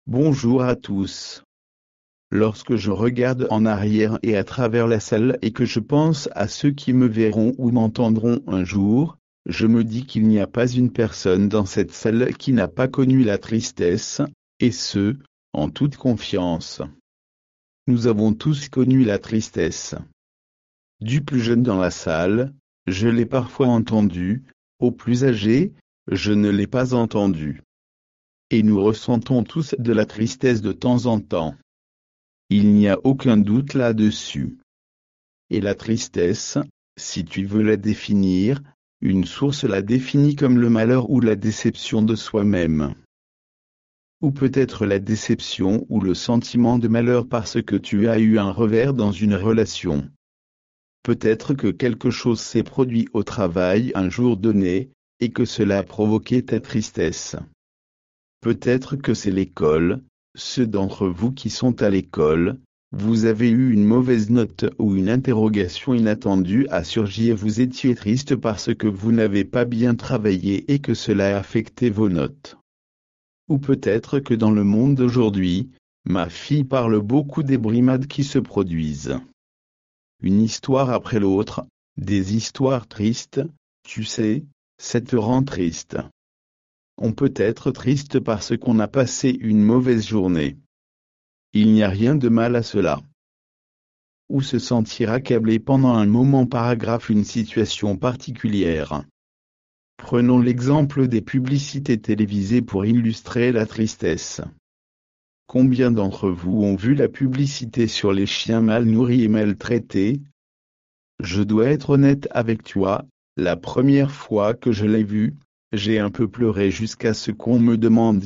Bonjour à tous. Lorsque je regarde en arrière et à travers la salle et que je pense à ceux qui me verront ou m'entendront un jour, je me dis qu'il n'y a pas une personne dans cette salle qui n'a pas connu la tristesse, et ce, en toute confiance. Nous avons tous connu la tristesse. Du plus jeune dans la salle, je l'ai parfois entendu, au plus âgé, je ne l'ai pas entendu. Et nous ressentons tous de la tristesse de temps en temps. Il n'y a aucun doute là-dessus. Et la tristesse, si tu veux la définir, une source la définit comme le malheur ou la déception de soi-même. Ou peut-être la déception ou le sentiment de malheur parce que tu as eu un revers dans une relation. Peut-être que quelque chose s'est produit au travail un jour donné, et que cela a provoqué ta tristesse. Peut-être que c'est l'école. Ceux d'entre vous qui sont à l'école, vous avez eu une mauvaise note ou une interrogation inattendue a surgi et vous étiez triste parce que vous n'avez pas bien travaillé et que cela a affecté vos notes. Ou peut-être que dans le monde d'aujourd'hui, ma fille parle beaucoup des brimades qui se produisent. Une histoire après l'autre, des histoires tristes, tu sais, ça te rend triste. On peut être triste parce qu'on a passé une mauvaise journée. Il n'y a rien de mal à cela. Ou se sentir accablé pendant un moment paragraphe une situation particulière. Prenons l'exemple des publicités télévisées pour illustrer la tristesse. Combien d'entre vous ont vu la publicité sur les chiens mal nourris et maltraités? Je dois être honnête avec toi, la première fois que je l'ai vue, j'ai un peu pleuré jusqu'à ce qu'on me demande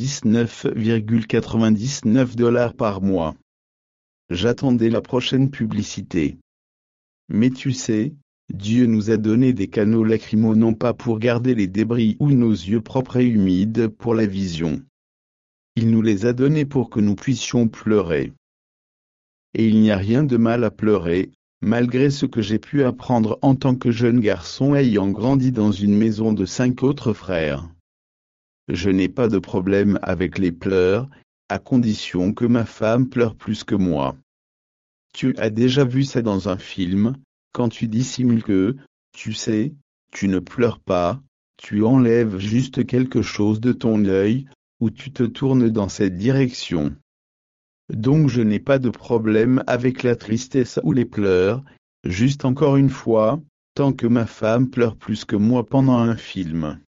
19,99 $ par mois. J'attendais la prochaine publicité. Mais tu sais, Dieu nous a donné des canaux lacrymaux non pas pour garder les débris ou nos yeux propres et humides pour la vision. Il nous les a donnés pour que nous puissions pleurer. Et il n'y a rien de mal à pleurer, malgré ce que j'ai pu apprendre en tant que jeune garçon ayant grandi dans une maison de 5 autres frères. Je n'ai pas de problème avec les pleurs, à condition que ma femme pleure plus que moi. Tu as déjà vu ça dans un film, quand tu dissimules que, tu sais, tu ne pleures pas, tu enlèves juste quelque chose de ton œil, ou tu te tournes dans cette direction. Donc je n'ai pas de problème avec la tristesse ou les pleurs, juste encore une fois, tant que ma femme pleure plus que moi pendant un film.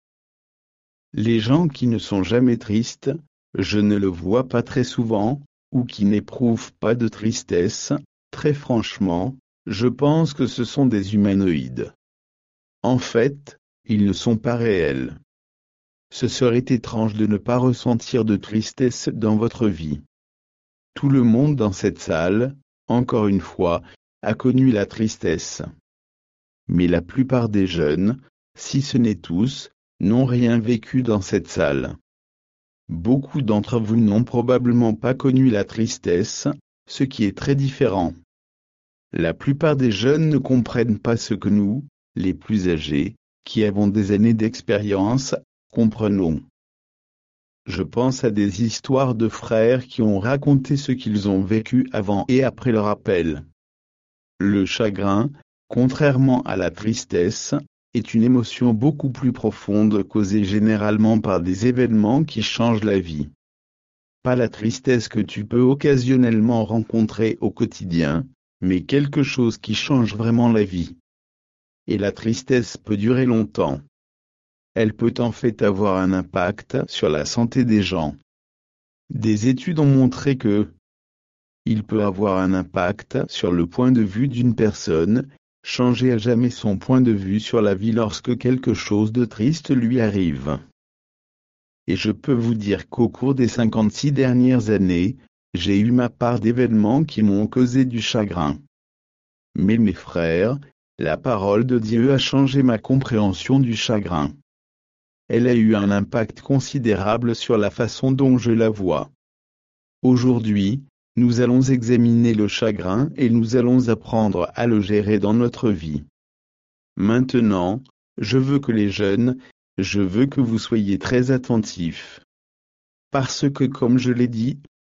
Les gens qui ne sont jamais tristes, je ne le vois pas très souvent, ou qui n'éprouvent pas de tristesse, très franchement, je pense que ce sont des humanoïdes. En fait, ils ne sont pas réels. Ce serait étrange de ne pas ressentir de tristesse dans votre vie. Tout le monde dans cette salle, encore une fois, a connu la tristesse. Mais la plupart des jeunes, si ce n'est tous, n'ont rien vécu dans cette salle. Beaucoup d'entre vous n'ont probablement pas connu la tristesse, ce qui est très différent. La plupart des jeunes ne comprennent pas ce que nous, les plus âgés, qui avons des années d'expérience, comprenons. Je pense à des histoires de frères qui ont raconté ce qu'ils ont vécu avant et après leur appel. Le chagrin, contrairement à la tristesse, est une émotion beaucoup plus profonde causée généralement par des événements qui changent la vie. Pas la tristesse que tu peux occasionnellement rencontrer au quotidien, mais quelque chose qui change vraiment la vie. Et la tristesse peut durer longtemps. Elle peut en fait avoir un impact sur la santé des gens. Des études ont montré que il peut avoir un impact sur le point de vue d'une personne, changer à jamais son point de vue sur la vie lorsque quelque chose de triste lui arrive. Et je peux vous dire qu'au cours des 56 dernières années, j'ai eu ma part d'événements qui m'ont causé du chagrin. Mais mes frères, la parole de Dieu a changé ma compréhension du chagrin. Elle a eu un impact considérable sur la façon dont je la vois. Aujourd'hui, nous allons examiner le chagrin et nous allons apprendre à le gérer dans notre vie. Maintenant, je veux que les jeunes, je veux que vous soyez très attentifs. Parce que comme je l'ai dit,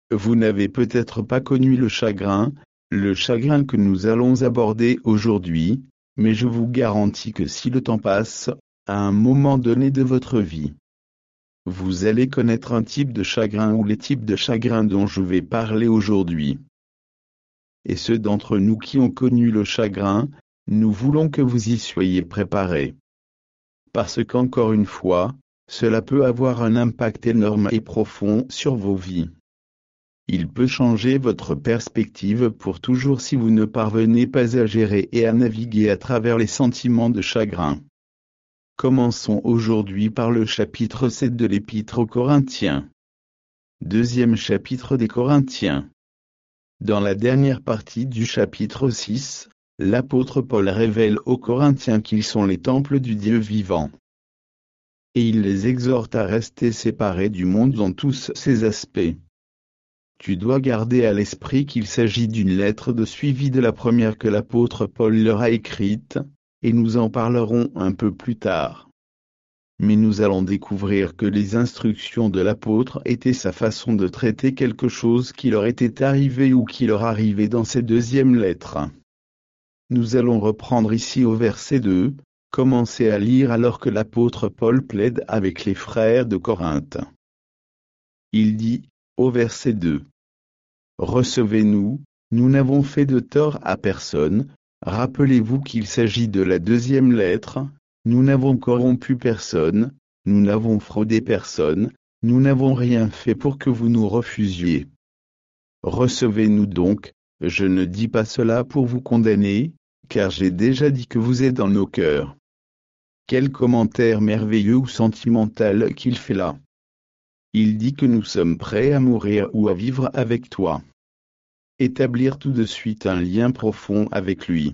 vous n'avez peut-être pas connu le chagrin que nous allons aborder aujourd'hui, mais je vous garantis que si le temps passe, à un moment donné de votre vie, vous allez connaître un type de chagrin ou les types de chagrin dont je vais parler aujourd'hui. Et ceux d'entre nous qui ont connu le chagrin, nous voulons que vous y soyez préparés. Parce qu'encore une fois, cela peut avoir un impact énorme et profond sur vos vies. Il peut changer votre perspective pour toujours si vous ne parvenez pas à gérer et à naviguer à travers les sentiments de chagrin. Commençons aujourd'hui par le chapitre 7 de l'Épître aux Corinthiens. Deuxième chapitre des Corinthiens. Dans la dernière partie du chapitre 6, l'apôtre Paul révèle aux Corinthiens qu'ils sont les temples du Dieu vivant. Et il les exhorte à rester séparés du monde dans tous ses aspects. Tu dois garder à l'esprit qu'il s'agit d'une lettre de suivi de la première que l'apôtre Paul leur a écrite, et nous en parlerons un peu plus tard. Mais nous allons découvrir que les instructions de l'apôtre étaient sa façon de traiter quelque chose qui leur était arrivé ou qui leur arrivait dans cette deuxième lettre. Nous allons reprendre ici au verset 2, commencer à lire alors que l'apôtre Paul plaide avec les frères de Corinthe. Il dit, au verset 2, « Recevez-nous, nous n'avons fait de tort à personne. Rappelez-vous qu'il s'agit de la deuxième lettre, nous n'avons corrompu personne, nous n'avons fraudé personne, nous n'avons rien fait pour que vous nous refusiez. Recevez-nous donc, je ne dis pas cela pour vous condamner, car j'ai déjà dit que vous êtes dans nos cœurs. » Quel commentaire merveilleux ou sentimental qu'il fait là. Il dit que nous sommes prêts à mourir ou à vivre avec toi. Établir tout de suite un lien profond avec lui.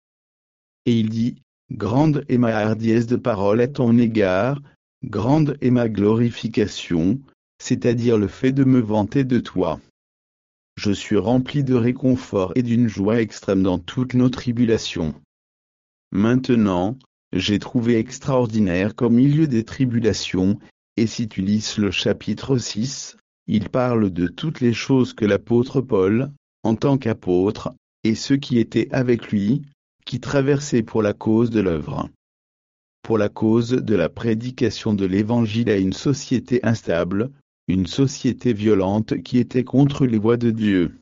Et il dit, « Grande est ma hardiesse de parole à ton égard, grande est ma glorification, c'est-à-dire le fait de me vanter de toi. Je suis rempli de réconfort et d'une joie extrême dans toutes nos tribulations. Maintenant, j'ai trouvé extraordinaire qu'au milieu des tribulations, et si tu lis le chapitre 6, il parle de toutes les choses que l'apôtre Paul, en tant qu'apôtre, et ceux qui étaient avec lui, qui traversaient pour la cause de l'œuvre. Pour la cause de la prédication de l'Évangile à une société instable, une société violente qui était contre les voies de Dieu.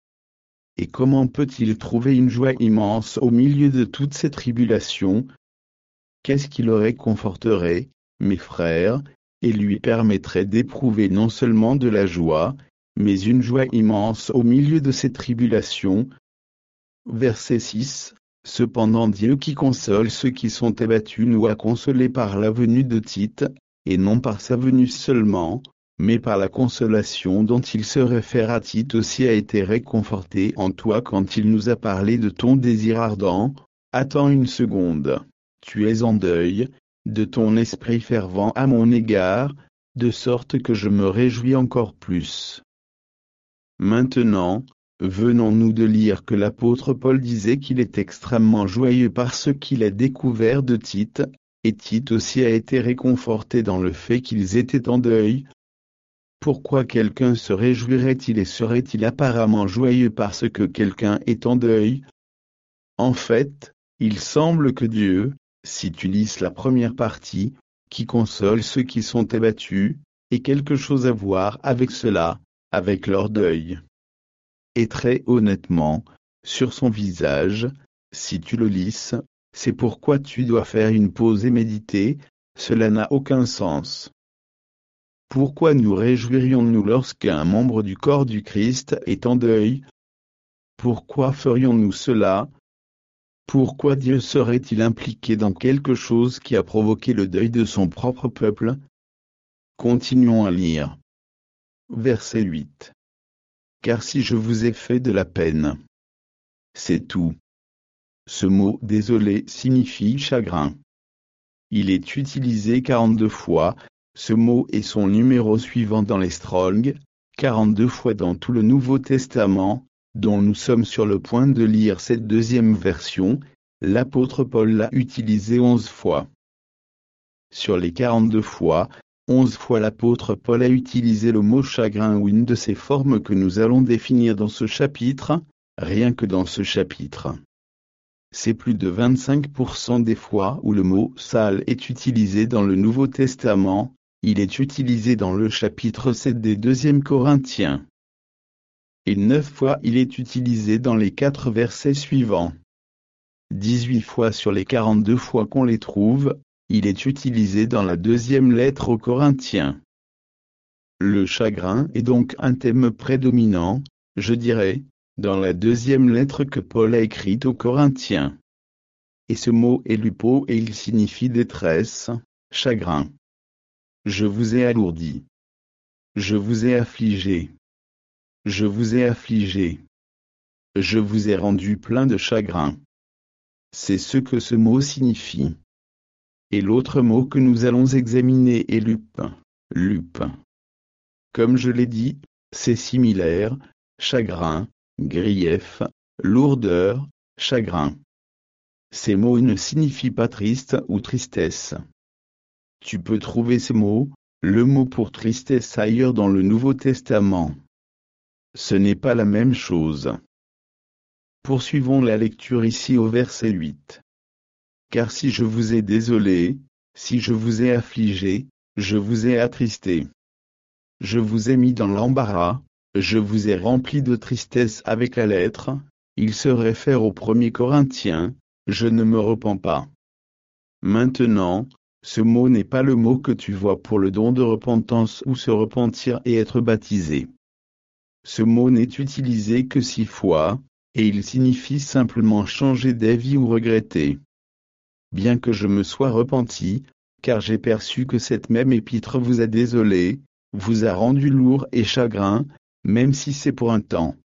Et comment peut-il trouver une joie immense au milieu de toutes ces tribulations? Qu'est-ce qui le réconforterait, mes frères, et lui permettrait d'éprouver non seulement de la joie, mais une joie immense au milieu de ces tribulations? Verset 6. Cependant Dieu qui console ceux qui sont abattus nous a consolés par la venue de Tite, et non par sa venue seulement, mais par la consolation dont il se réfère à Tite aussi a été réconforté en toi quand il nous a parlé de ton désir ardent. Attends une seconde. Tu es en deuil, de ton esprit fervent à mon égard, de sorte que je me réjouis encore plus. Maintenant, venons-nous de lire que l'apôtre Paul disait qu'il est extrêmement joyeux par ce qu'il a découvert de Tite, et Tite aussi a été réconforté dans le fait qu'ils étaient en deuil. Pourquoi quelqu'un se réjouirait-il et serait-il apparemment joyeux parce que quelqu'un est en deuil? En fait, il semble que Dieu, si tu lis la première partie, qui console ceux qui sont abattus, ait quelque chose à voir avec cela, avec leur deuil. Et très honnêtement, sur son visage, si tu le lis, c'est pourquoi tu dois faire une pause et méditer, cela n'a aucun sens. Pourquoi nous réjouirions-nous lorsqu'un membre du corps du Christ est en deuil? Pourquoi ferions-nous cela? Pourquoi Dieu serait-il impliqué dans quelque chose qui a provoqué le deuil de son propre peuple? Continuons à lire. Verset 8. Car si je vous ai fait de la peine, c'est tout. Ce mot « désolé » signifie chagrin. Il est utilisé 42 fois, ce mot est son numéro suivant dans les Strong, 42 fois dans tout le Nouveau Testament, dont nous sommes sur le point de lire cette deuxième version, l'apôtre Paul l'a utilisé 11 fois. Sur les 42 fois, 11 fois l'apôtre Paul a utilisé le mot chagrin ou une de ses formes que nous allons définir dans ce chapitre, rien que dans ce chapitre. C'est plus de 25% des fois où le mot « sale » est utilisé dans le Nouveau Testament, il est utilisé dans le chapitre 7 des 2 Corinthiens. Et 9 fois il est utilisé dans les 4 versets suivants. 18 fois sur les 42 fois qu'on les trouve, il est utilisé dans la 2e lettre aux Corinthiens. Le chagrin est donc un thème prédominant, je dirais, dans la 2e lettre que Paul a écrite aux Corinthiens. Et ce mot est lupo et il signifie détresse, chagrin. Je vous ai alourdi. Je vous ai affligé. Je vous ai affligé. Je vous ai rendu plein de chagrin. C'est ce que ce mot signifie. Et l'autre mot que nous allons examiner est lup. Lup. Comme je l'ai dit, c'est similaire, chagrin, grief, lourdeur, chagrin. Ces mots ne signifient pas triste ou tristesse. Tu peux trouver ces mots, le mot pour tristesse ailleurs dans le Nouveau Testament. Ce n'est pas la même chose. Poursuivons la lecture ici au verset 8. Car si je vous ai désolé, si je vous ai affligé, je vous ai attristé. Je vous ai mis dans l'embarras, je vous ai rempli de tristesse avec la lettre, il se réfère au 1er Corinthiens, je ne me repens pas. Maintenant, ce mot n'est pas le mot que tu vois pour le don de repentance ou se repentir et être baptisé. Ce mot n'est utilisé que 6 fois, et il signifie simplement changer d'avis ou regretter. Bien que je me sois repenti, car j'ai perçu que cette même épître vous a désolé, vous a rendu lourd et chagrin, même si c'est pour un temps.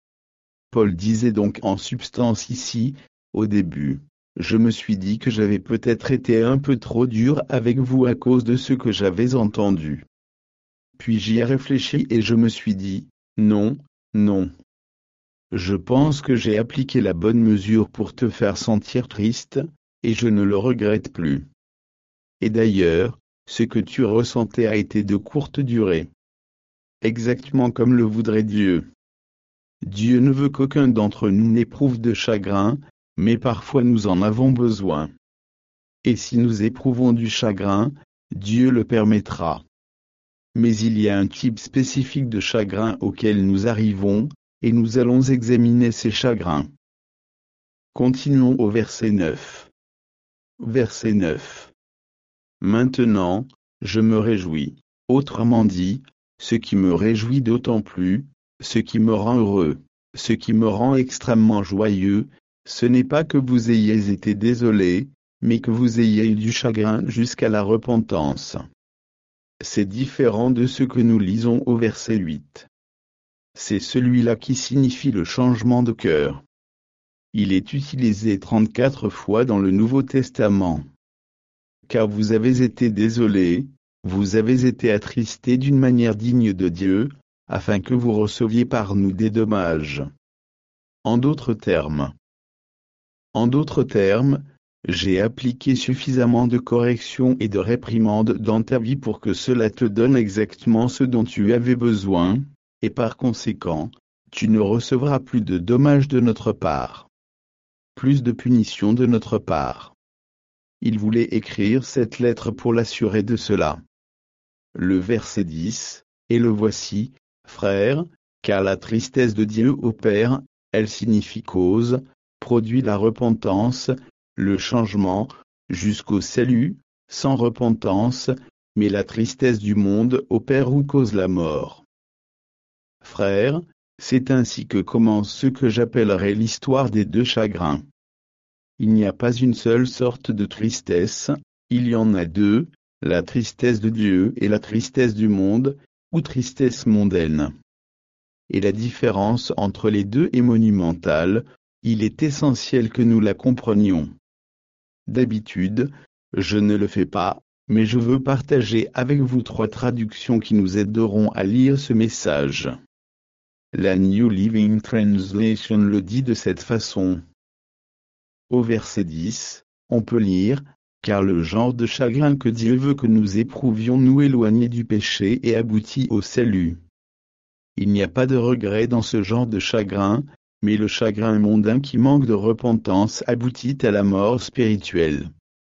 Paul disait donc en substance ici, au début, je me suis dit que j'avais peut-être été un peu trop dur avec vous à cause de ce que j'avais entendu. Puis j'y ai réfléchi et je me suis dit, non, non. Je pense que j'ai appliqué la bonne mesure pour te faire sentir triste, et je ne le regrette plus. Et d'ailleurs, ce que tu ressentais a été de courte durée. Exactement comme le voudrait Dieu. Dieu ne veut qu'aucun d'entre nous n'éprouve de chagrin, mais parfois nous en avons besoin. Et si nous éprouvons du chagrin, Dieu le permettra. Mais il y a un type spécifique de chagrin auquel nous arrivons, et nous allons examiner ces chagrins. Continuons au verset 9. Verset 9. Maintenant, je me réjouis, autrement dit, ce qui me réjouit d'autant plus, ce qui me rend heureux, ce qui me rend extrêmement joyeux, ce n'est pas que vous ayez été désolé, mais que vous ayez eu du chagrin jusqu'à la repentance. C'est différent de ce que nous lisons au verset 8. C'est celui-là qui signifie le changement de cœur. Il est utilisé 34 fois dans le Nouveau Testament. Car vous avez été désolés, vous avez été attristés d'une manière digne de Dieu, afin que vous receviez par nous des dommages. En d'autres termes, j'ai appliqué suffisamment de corrections et de réprimandes dans ta vie pour que cela te donne exactement ce dont tu avais besoin, et par conséquent, tu ne recevras plus de dommages de notre part. Plus de punitions de notre part. Il voulait écrire cette lettre pour l'assurer de cela. Le verset 10, et le voici, frères, car la tristesse de Dieu opère, elle signifie cause, produit la repentance, le changement, jusqu'au salut, sans repentance, mais la tristesse du monde opère ou cause la mort. Frères, c'est ainsi que commence ce que j'appellerais l'histoire des 2 chagrins. Il n'y a pas une seule sorte de tristesse, il y en a 2, la tristesse de Dieu et la tristesse du monde, ou tristesse mondaine. Et la différence entre les 2 est monumentale, il est essentiel que nous la comprenions. D'habitude, je ne le fais pas, mais je veux partager avec vous 3 traductions qui nous aideront à lire ce message. La New Living Translation le dit de cette façon. Au verset 10, on peut lire Car le genre de chagrin que Dieu veut que nous éprouvions nous éloigne du péché et aboutit au salut. Il n'y a pas de regret dans ce genre de chagrin, mais le chagrin mondain qui manque de repentance aboutit à la mort spirituelle.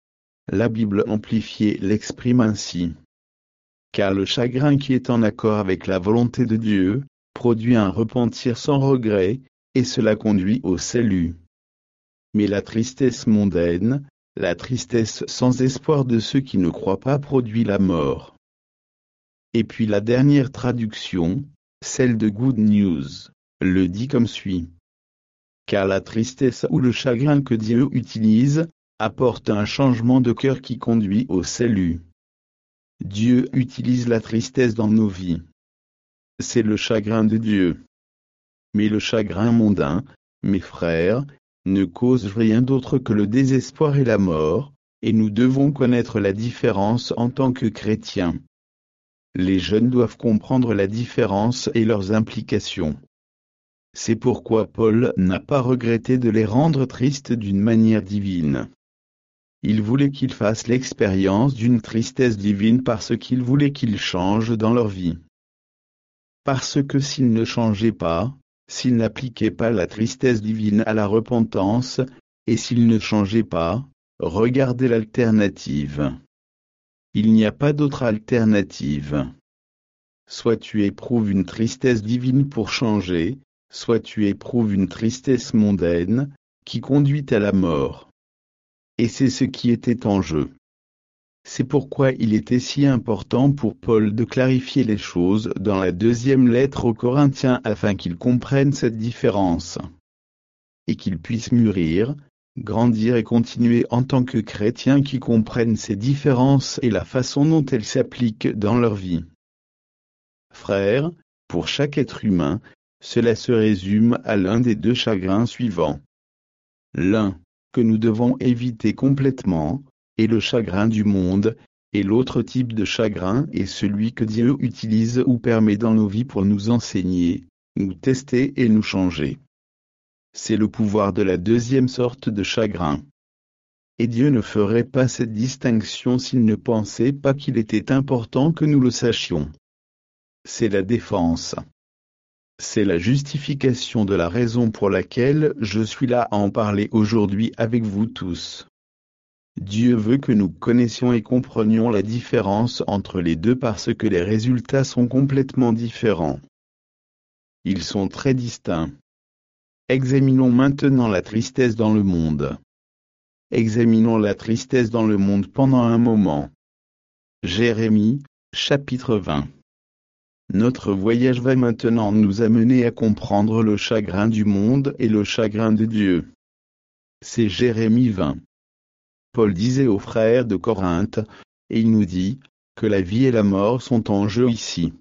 La Bible amplifiée l'exprime ainsi. Car le chagrin qui est en accord avec la volonté de Dieu, produit un repentir sans regret, et cela conduit au salut. Mais la tristesse mondaine, la tristesse sans espoir de ceux qui ne croient pas produit la mort. Et puis la dernière traduction, celle de Good News, le dit comme suit. Car la tristesse ou le chagrin que Dieu utilise, apporte un changement de cœur qui conduit au salut. Dieu utilise la tristesse dans nos vies. C'est le chagrin de Dieu. Mais le chagrin mondain, mes frères, ne cause rien d'autre que le désespoir et la mort, et nous devons connaître la différence en tant que chrétiens. Les jeunes doivent comprendre la différence et leurs implications. C'est pourquoi Paul n'a pas regretté de les rendre tristes d'une manière divine. Il voulait qu'ils fassent l'expérience d'une tristesse divine parce qu'il voulait qu'ils changent dans leur vie. Parce que s'ils ne changeaient pas, s'ils n'appliquaient pas la tristesse divine à la repentance, et s'ils ne changeaient pas, regardez l'alternative. Il n'y a pas d'autre alternative. Soit tu éprouves une tristesse divine pour changer, soit tu éprouves une tristesse mondaine, qui conduit à la mort. Et c'est ce qui était en jeu. C'est pourquoi il était si important pour Paul de clarifier les choses dans la deuxième lettre aux Corinthiens afin qu'ils comprennent cette différence. Et qu'ils puissent mûrir, grandir et continuer en tant que chrétiens qui comprennent ces différences et la façon dont elles s'appliquent dans leur vie. Frères, pour chaque être humain, cela se résume à l'un des deux chagrins suivants. L'un, que nous devons éviter complètement, est le chagrin du monde, et l'autre type de chagrin est celui que Dieu utilise ou permet dans nos vies pour nous enseigner, nous tester et nous changer. C'est le pouvoir de la deuxième sorte de chagrin. Et Dieu ne ferait pas cette distinction s'il ne pensait pas qu'il était important que nous le sachions. C'est la défense. C'est la justification de la raison pour laquelle je suis là à en parler aujourd'hui avec vous tous. Dieu veut que nous connaissions et comprenions la différence entre les deux parce que les résultats sont complètement différents. Ils sont très distincts. Examinons maintenant la tristesse dans le monde. Examinons la tristesse dans le monde pendant un moment. Jérémie, chapitre 20. Notre voyage va maintenant nous amener à comprendre le chagrin du monde et le chagrin de Dieu. C'est Jérémie 20. Paul disait aux frères de Corinthe, et il nous dit, que la vie et la mort sont en jeu ici.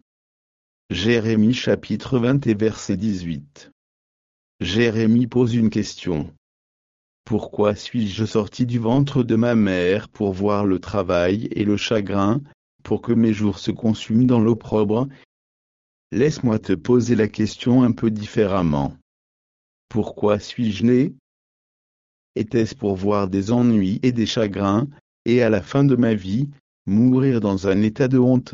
Jérémie chapitre 20 et verset 18. Jérémie pose une question. Pourquoi suis-je sorti du ventre de ma mère pour voir le travail et le chagrin, pour que mes jours se consument dans l'opprobre? Laisse-moi te poser la question un peu différemment. Pourquoi suis-je né? Était-ce pour voir des ennuis et des chagrins, et à la fin de ma vie, mourir dans un état de honte?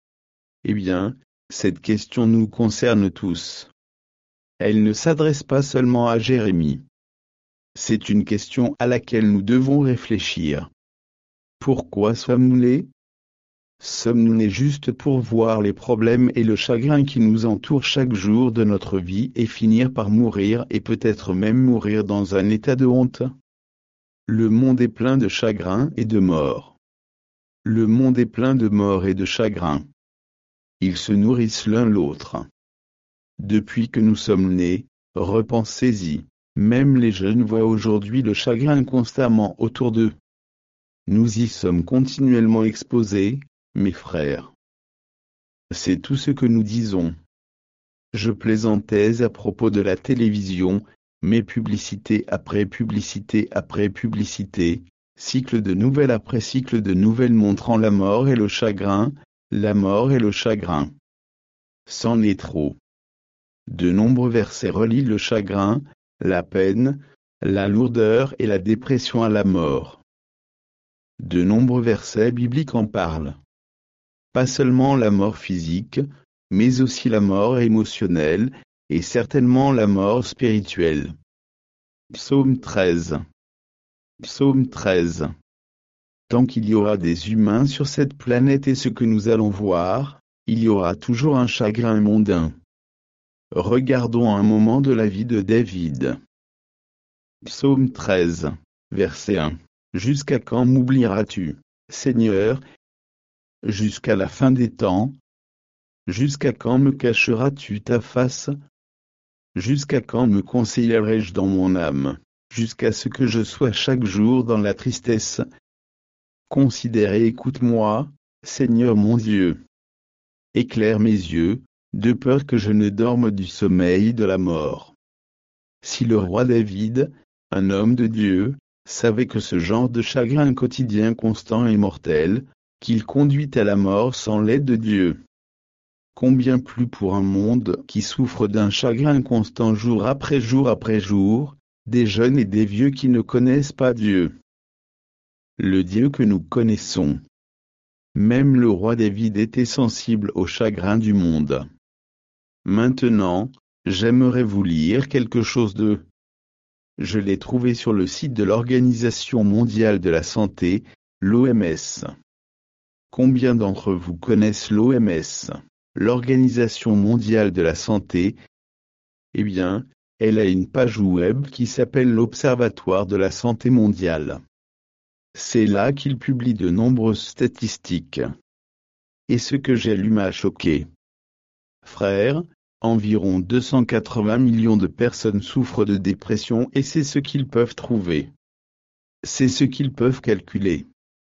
Eh bien, cette question nous concerne tous. Elle ne s'adresse pas seulement à Jérémie. C'est une question à laquelle nous devons réfléchir. Pourquoi sommes-nous nés? Sommes-nous nés juste pour voir les problèmes et le chagrin qui nous entourent chaque jour de notre vie et finir par mourir et peut-être même mourir dans un état de honte? Le monde est plein de chagrin et de mort. Le monde est plein de mort et de chagrin. Ils se nourrissent l'un l'autre. Depuis que nous sommes nés, repensez-y, même les jeunes voient aujourd'hui le chagrin constamment autour d'eux. Nous y sommes continuellement exposés, mes frères. C'est tout ce que nous disons. Je plaisantais à propos de la télévision, mais publicité après publicité après publicité, cycle de nouvelles après cycle de nouvelles montrant la mort et le chagrin, la mort et le chagrin. C'en est trop. De nombreux versets relient le chagrin, la peine, la lourdeur et la dépression à la mort. De nombreux versets bibliques en parlent. Pas seulement la mort physique, mais aussi la mort émotionnelle, et certainement la mort spirituelle. Psaume 13. Psaume 13. Tant qu'il y aura des humains sur cette planète et ce que nous allons voir, il y aura toujours un chagrin mondain. Regardons un moment de la vie de David. Psaume 13, verset 1. Jusqu'à quand m'oublieras-tu, Seigneur? Jusqu'à la fin des temps? Jusqu'à quand me cacheras-tu ta face? Jusqu'à quand me conseillerai-je dans mon âme, jusqu'à ce que je sois chaque jour dans la tristesse? Considère et écoute-moi, Seigneur mon Dieu. Éclaire mes yeux, de peur que je ne dorme du sommeil de la mort. Si le roi David, un homme de Dieu, savait que ce genre de chagrin quotidien constant est mortel, qu'il conduit à la mort sans l'aide de Dieu. Combien plus pour un monde qui souffre d'un chagrin constant jour après jour, des jeunes et des vieux qui ne connaissent pas Dieu. Le Dieu que nous connaissons. Même le roi David était sensible au chagrin du monde. Maintenant, j'aimerais vous lire quelque chose de... Je l'ai trouvé sur le site de l'Organisation mondiale de la santé, l'OMS. Combien d'entre vous connaissent l'OMS, l'Organisation mondiale de la santé? Eh bien, elle a une page web qui s'appelle l'Observatoire de la santé mondiale. C'est là qu'il publie de nombreuses statistiques. Et ce que j'ai lu m'a choqué. Frères, environ 280 millions de personnes souffrent de dépression et c'est ce qu'ils peuvent trouver. C'est ce qu'ils peuvent calculer.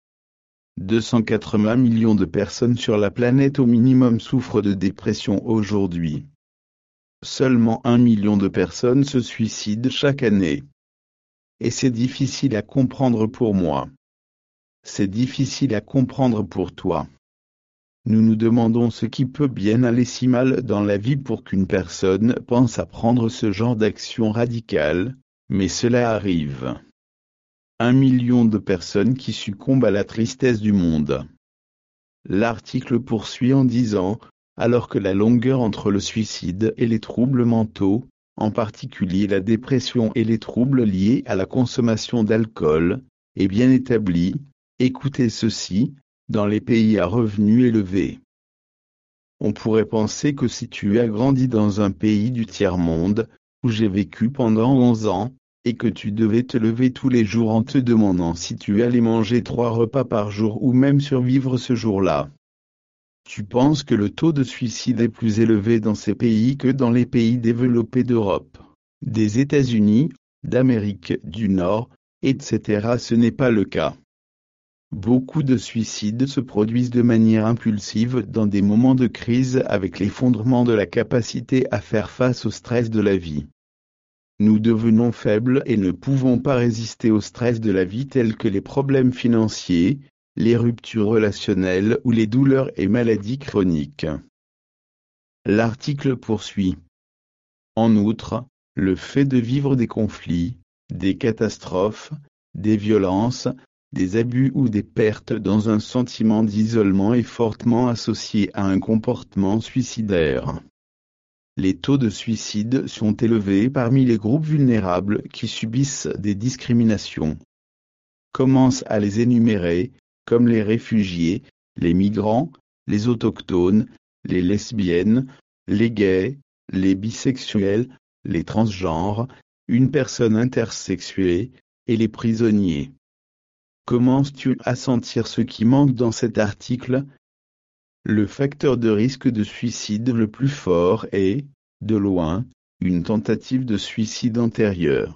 280 millions de personnes sur la planète au minimum souffrent de dépression aujourd'hui. Seulement 1 million de personnes se suicident chaque année. Et c'est difficile à comprendre pour moi. C'est difficile à comprendre pour toi. Nous nous demandons ce qui peut bien aller si mal dans la vie pour qu'une personne pense à prendre ce genre d'action radicale, mais cela arrive. 1 million de personnes qui succombent à la tristesse du monde. L'article poursuit en disant, alors que la longueur entre le suicide et les troubles mentaux, en particulier la dépression et les troubles liés à la consommation d'alcool, est bien établie, écoutez ceci, dans les pays à revenus élevés. On pourrait penser que si tu as grandi dans un pays du tiers-monde, où j'ai vécu pendant 11 ans, et que tu devais te lever tous les jours en te demandant si tu allais manger 3 repas par jour ou même survivre ce jour-là. Tu penses que le taux de suicide est plus élevé dans ces pays que dans les pays développés d'Europe, des États-Unis, d'Amérique du Nord, etc. Ce n'est pas le cas. Beaucoup de suicides se produisent de manière impulsive dans des moments de crise avec l'effondrement de la capacité à faire face au stress de la vie. Nous devenons faibles et ne pouvons pas résister au stress de la vie tels que les problèmes financiers, les ruptures relationnelles ou les douleurs et maladies chroniques. L'article poursuit. En outre, le fait de vivre des conflits, des catastrophes, des violences, des abus ou des pertes dans un sentiment d'isolement est fortement associé à un comportement suicidaire. Les taux de suicide sont élevés parmi les groupes vulnérables qui subissent des discriminations. Commence à les énumérer, comme les réfugiés, les migrants, les autochtones, les lesbiennes, les gays, les bisexuels, les transgenres, une personne intersexuée, et les prisonniers. Commences-tu à sentir ce qui manque dans cet article? Le facteur de risque de suicide le plus fort est, de loin, une tentative de suicide antérieure.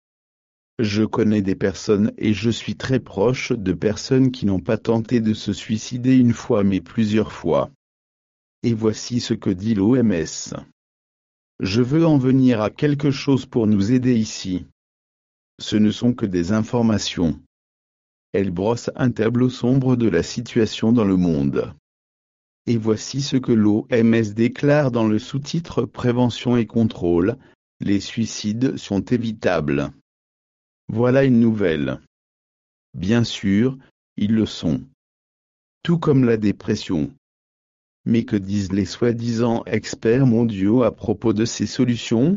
Je connais des personnes et je suis très proche de personnes qui n'ont pas tenté de se suicider une fois mais plusieurs fois. Et voici ce que dit l'OMS. Je veux en venir à quelque chose pour nous aider ici. Ce ne sont que des informations. Elles brossent un tableau sombre de la situation dans le monde. Et voici ce que l'OMS déclare dans le sous-titre Prévention et contrôle, les suicides sont évitables. Voilà une nouvelle. Bien sûr, ils le sont. Tout comme la dépression. Mais que disent les soi-disant experts mondiaux à propos de ces solutions?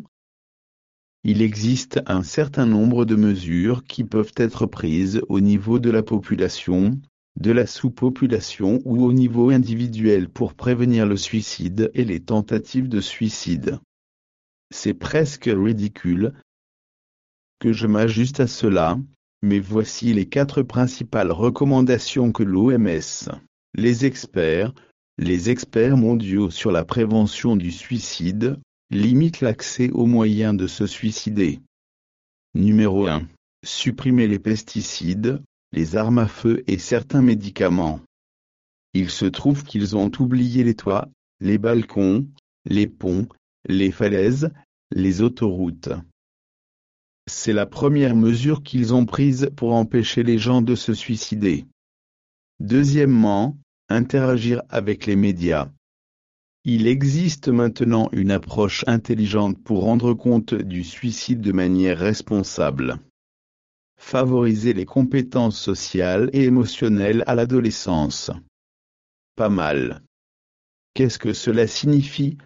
Il existe un certain nombre de mesures qui peuvent être prises au niveau de la population, de la sous-population ou au niveau individuel pour prévenir le suicide et les tentatives de suicide. C'est presque ridicule que je m'ajuste à cela, mais voici les 4 principales recommandations que l'OMS, les experts mondiaux sur la prévention du suicide, limitent l'accès aux moyens de se suicider. Numéro 1. Supprimer les pesticides, les armes à feu et certains médicaments. Il se trouve qu'ils ont oublié les toits, les balcons, les ponts, les falaises, les autoroutes. C'est la première mesure qu'ils ont prise pour empêcher les gens de se suicider. Deuxièmement, interagir avec les médias. Il existe maintenant une approche intelligente pour rendre compte du suicide de manière responsable. Favoriser les compétences sociales et émotionnelles à l'adolescence. Pas mal. Qu'est-ce que cela signifie?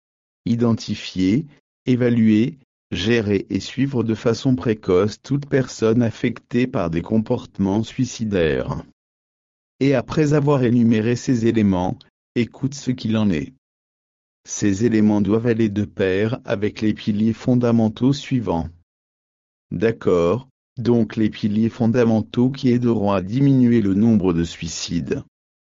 Identifier, évaluer, gérer et suivre de façon précoce toute personne affectée par des comportements suicidaires. Et après avoir énuméré ces éléments, écoute ce qu'il en est. Ces éléments doivent aller de pair avec les piliers fondamentaux suivants. D'accord, donc les piliers fondamentaux qui aideront à diminuer le nombre de suicides.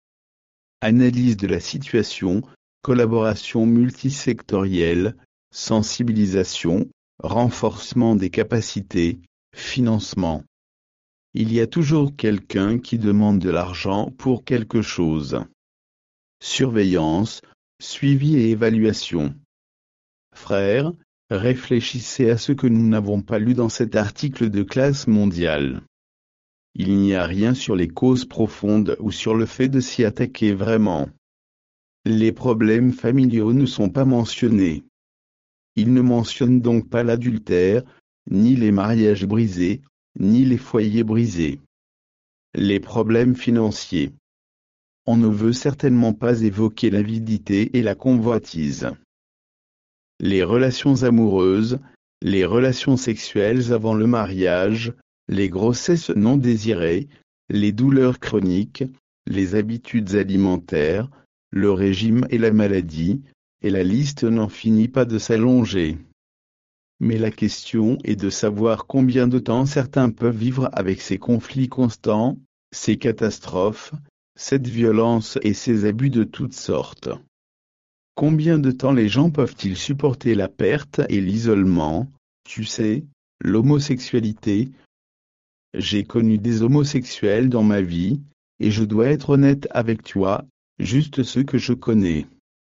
Analyse de la situation, collaboration multisectorielle, sensibilisation, renforcement des capacités, financement. Il y a toujours quelqu'un qui demande de l'argent pour quelque chose. Surveillance, suivi et évaluation. Frères, réfléchissez à ce que nous n'avons pas lu dans cet article de classe mondiale. Il n'y a rien sur les causes profondes ou sur le fait de s'y attaquer vraiment. Les problèmes familiaux ne sont pas mentionnés. Il ne mentionne donc pas l'adultère, ni les mariages brisés, ni les foyers brisés. Les problèmes financiers. On ne veut certainement pas évoquer l'avidité et la convoitise. Les relations amoureuses, les relations sexuelles avant le mariage, les grossesses non désirées, les douleurs chroniques, les habitudes alimentaires, le régime et la maladie, et la liste n'en finit pas de s'allonger. Mais la question est de savoir combien de temps certains peuvent vivre avec ces conflits constants, ces catastrophes, cette violence et ces abus de toutes sortes. Combien de temps les gens peuvent-ils supporter la perte et l'isolement, tu sais, l'homosexualité? J'ai connu des homosexuels dans ma vie, et je dois être honnête avec toi, juste ceux que je connais.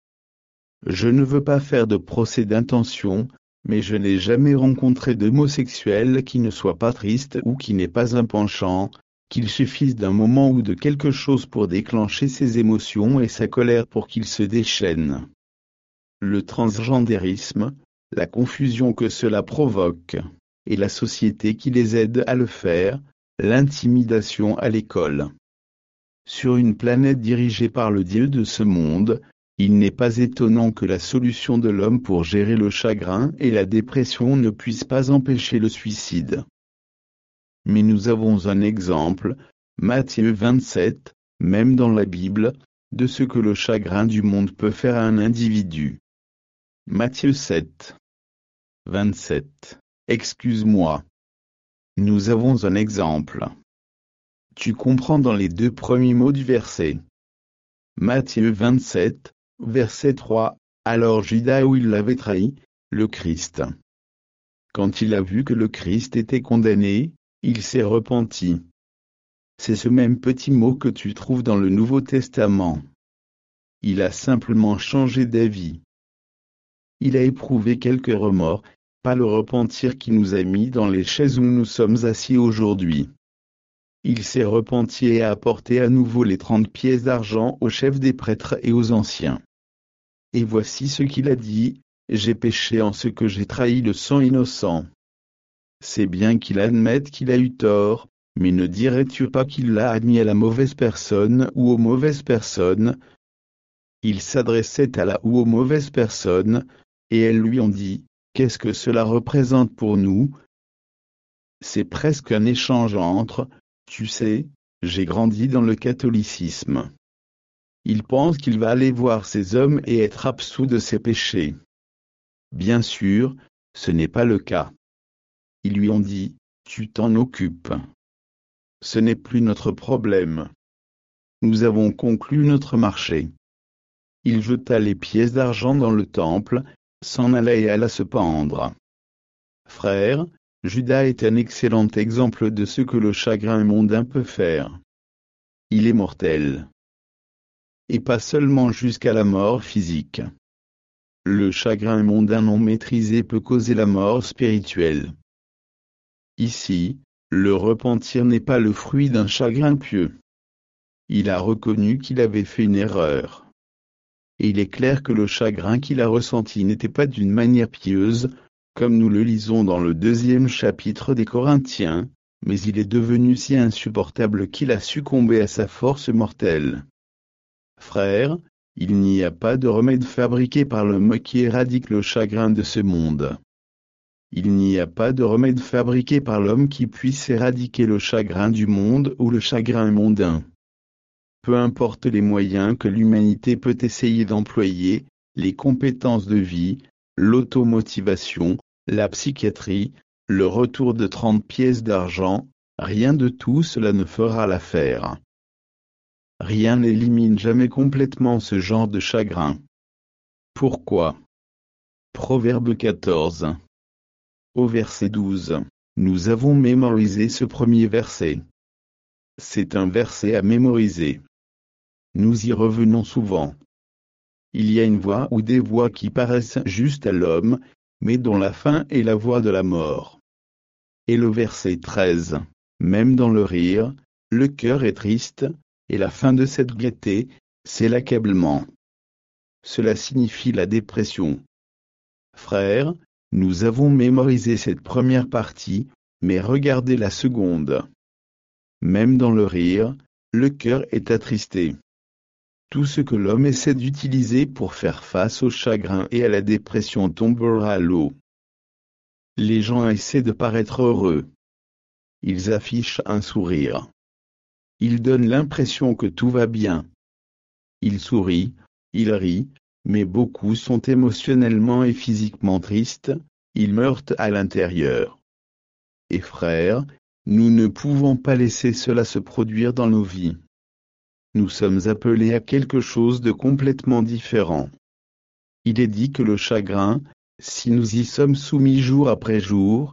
Je ne veux pas faire de procès d'intention, mais je n'ai jamais rencontré d'homosexuel qui ne soit pas triste ou qui n'ait pas un penchant, qu'il suffise d'un moment ou de quelque chose pour déclencher ses émotions et sa colère pour qu'il se déchaîne. Le transgendérisme, la confusion que cela provoque, et la société qui les aide à le faire, l'intimidation à l'école. Sur une planète dirigée par le Dieu de ce monde, il n'est pas étonnant que la solution de l'homme pour gérer le chagrin et la dépression ne puisse pas empêcher le suicide. Mais nous avons un exemple, Matthieu 27, même dans la Bible, de ce que le chagrin du monde peut faire à un individu. Matthieu 7. 27. Excuse-moi. Nous avons un exemple. Tu comprends dans les 2 premiers mots du verset. Matthieu 27, verset 3, alors Judas où il l'avait trahi, le Christ. Quand il a vu que le Christ était condamné, il s'est repenti. C'est ce même petit mot que tu trouves dans le Nouveau Testament. Il a simplement changé d'avis. Il a éprouvé quelques remords, pas le repentir qui nous a mis dans les chaises où nous sommes assis aujourd'hui. Il s'est repenti et a apporté à nouveau les 30 pièces d'argent aux chefs des prêtres et aux anciens. Et voici ce qu'il a dit, j'ai péché en ce que j'ai trahi le sang innocent. C'est bien qu'il admette qu'il a eu tort, mais ne dirais-tu pas qu'il l'a admis à la mauvaise personne ou aux mauvaises personnes? Il s'adressait à la ou aux mauvaises personnes, et elles lui ont dit, qu'est-ce que cela représente pour nous? C'est presque un échange entre, tu sais, j'ai grandi dans le catholicisme. Il pense qu'il va aller voir ces hommes et être absous de ses péchés. Bien sûr, ce n'est pas le cas. Ils lui ont dit, tu t'en occupes. Ce n'est plus notre problème. Nous avons conclu notre marché. Il jeta les pièces d'argent dans le temple, s'en alla et alla se pendre. Frère, Judas est un excellent exemple de ce que le chagrin mondain peut faire. Il est mortel. Et pas seulement jusqu'à la mort physique. Le chagrin mondain non maîtrisé peut causer la mort spirituelle. Ici, le repentir n'est pas le fruit d'un chagrin pieux. Il a reconnu qu'il avait fait une erreur. Et il est clair que le chagrin qu'il a ressenti n'était pas d'une manière pieuse, comme nous le lisons dans le 2e chapitre des Corinthiens, mais il est devenu si insupportable qu'il a succombé à sa force mortelle. Frères, il n'y a pas de remède fabriqué par l'homme qui éradique le chagrin de ce monde. Il n'y a pas de remède fabriqué par l'homme qui puisse éradiquer le chagrin du monde ou le chagrin mondain. Peu importe les moyens que l'humanité peut essayer d'employer, les compétences de vie, l'automotivation, la psychiatrie, le retour de 30 pièces d'argent, rien de tout cela ne fera l'affaire. Rien n'élimine jamais complètement ce genre de chagrin. Pourquoi? Proverbe 14. Au verset 12, nous avons mémorisé ce premier verset. C'est un verset à mémoriser. Nous y revenons souvent. Il y a une voie ou des voies qui paraissent justes à l'homme, mais dont la fin est la voie de la mort. Et le verset 13, même dans le rire, le cœur est triste, et la fin de cette gaieté, c'est l'accablement. Cela signifie la dépression. Frères, nous avons mémorisé cette première partie, mais regardez la seconde. Même dans le rire, le cœur est attristé. Tout ce que l'homme essaie d'utiliser pour faire face au chagrin et à la dépression tombera à l'eau. Les gens essaient de paraître heureux. Ils affichent un sourire. Ils donnent l'impression que tout va bien. Ils sourient, ils rient, mais beaucoup sont émotionnellement et physiquement tristes, ils meurent à l'intérieur. Et frères, nous ne pouvons pas laisser cela se produire dans nos vies. Nous sommes appelés à quelque chose de complètement différent. Il est dit que le chagrin, si nous y sommes soumis jour après jour,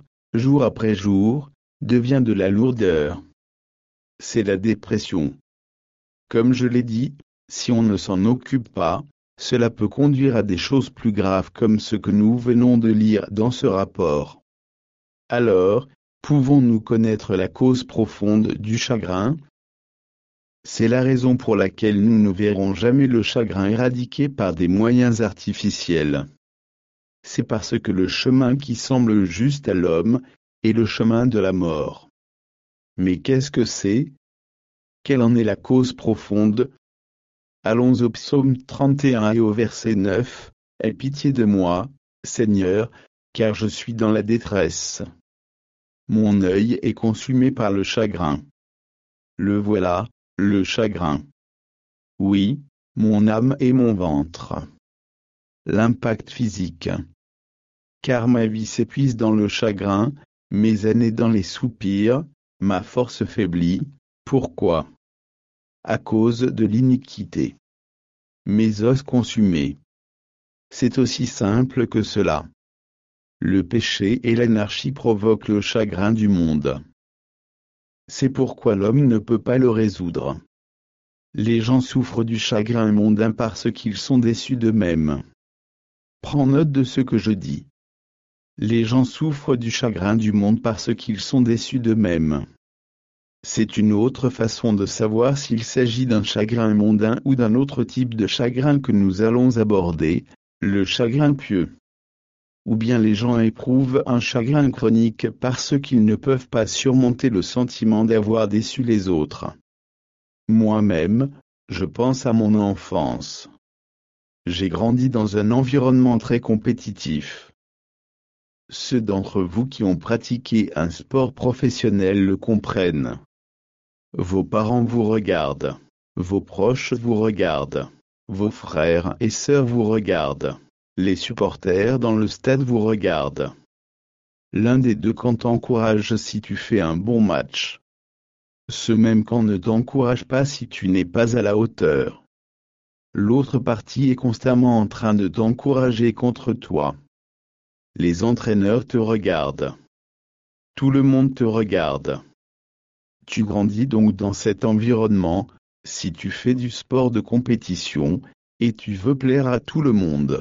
devient de la lourdeur. C'est la dépression. Comme je l'ai dit, si on ne s'en occupe pas, cela peut conduire à des choses plus graves comme ce que nous venons de lire dans ce rapport. Alors, pouvons-nous connaître la cause profonde du chagrin? C'est la raison pour laquelle nous ne verrons jamais le chagrin éradiqué par des moyens artificiels. C'est parce que le chemin qui semble juste à l'homme est le chemin de la mort. Mais qu'est-ce que c'est? Quelle en est la cause profonde? Allons au psaume 31 et au verset 9, « Aie pitié de moi, Seigneur, car je suis dans la détresse. Mon œil est consumé par le chagrin. » Le voilà, le chagrin. Oui, mon âme et mon ventre. L'impact physique. Car ma vie s'épuise dans le chagrin, mes années dans les soupirs, ma force faiblit. Pourquoi? À cause de l'iniquité. Mes os consumés. C'est aussi simple que cela. Le péché et l'anarchie provoquent le chagrin du monde. C'est pourquoi l'homme ne peut pas le résoudre. Les gens souffrent du chagrin mondain parce qu'ils sont déçus d'eux-mêmes. Prends note de ce que je dis. Les gens souffrent du chagrin du monde parce qu'ils sont déçus d'eux-mêmes. C'est une autre façon de savoir s'il s'agit d'un chagrin mondain ou d'un autre type de chagrin que nous allons aborder, le chagrin pieux. ou bien les gens éprouvent un chagrin chronique parce qu'ils ne peuvent pas surmonter le sentiment d'avoir déçu les autres. Moi-même, je pense à mon enfance. J'ai grandi dans un environnement très compétitif. Ceux d'entre vous qui ont pratiqué un sport professionnel le comprennent. Vos parents vous regardent. Vos proches vous regardent. Vos frères et sœurs vous regardent. Les supporters dans le stade vous regardent. L'un des deux camps t'encourage si tu fais un bon match. Ce même camp ne t'encourage pas si tu n'es pas à la hauteur. L'autre partie est constamment en train de t'encourager contre toi. Les entraîneurs te regardent. Tout le monde te regarde. Tu grandis donc dans cet environnement, si tu fais du sport de compétition, et tu veux plaire à tout le monde.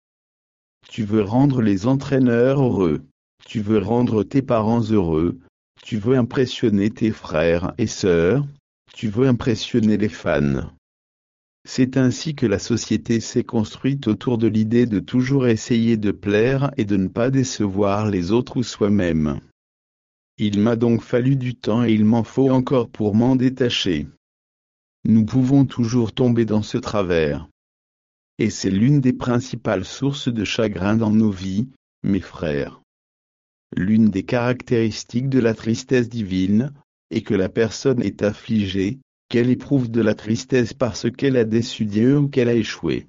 Tu veux rendre les entraîneurs heureux. Tu veux rendre tes parents heureux. Tu veux impressionner tes frères et sœurs. Tu veux impressionner les fans. C'est ainsi que la société s'est construite autour de l'idée de toujours essayer de plaire et de ne pas décevoir les autres ou soi-même. Il m'a donc fallu du temps et il m'en faut encore pour m'en détacher. Nous pouvons toujours tomber dans ce travers. Et c'est l'une des principales sources de chagrin dans nos vies, mes frères. L'une des caractéristiques de la tristesse divine est que la personne est affligée, qu'elle éprouve de la tristesse parce qu'elle a déçu Dieu ou qu'elle a échoué.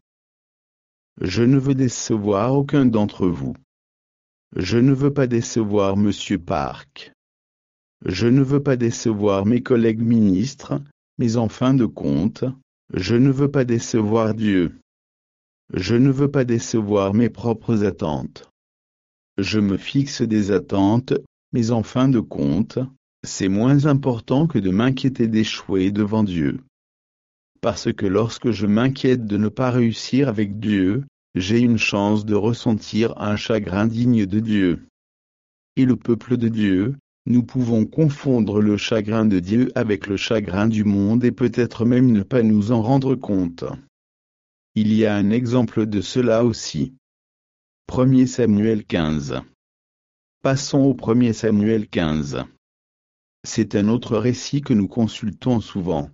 Je ne veux décevoir aucun d'entre vous. Je ne veux pas décevoir Monsieur Park. Je ne veux pas décevoir mes collègues ministres, mais en fin de compte, je ne veux pas décevoir Dieu. Je ne veux pas décevoir mes propres attentes. Je me fixe des attentes, mais en fin de compte, c'est moins important que de m'inquiéter d'échouer devant Dieu. Parce que lorsque je m'inquiète de ne pas réussir avec Dieu, j'ai une chance de ressentir un chagrin digne de Dieu. Et le peuple de Dieu, nous pouvons confondre le chagrin de Dieu avec le chagrin du monde et peut-être même ne pas nous en rendre compte. Il y a un exemple de cela aussi. 1 Samuel 15. Passons au 1 Samuel 15. C'est un autre récit que nous consultons souvent.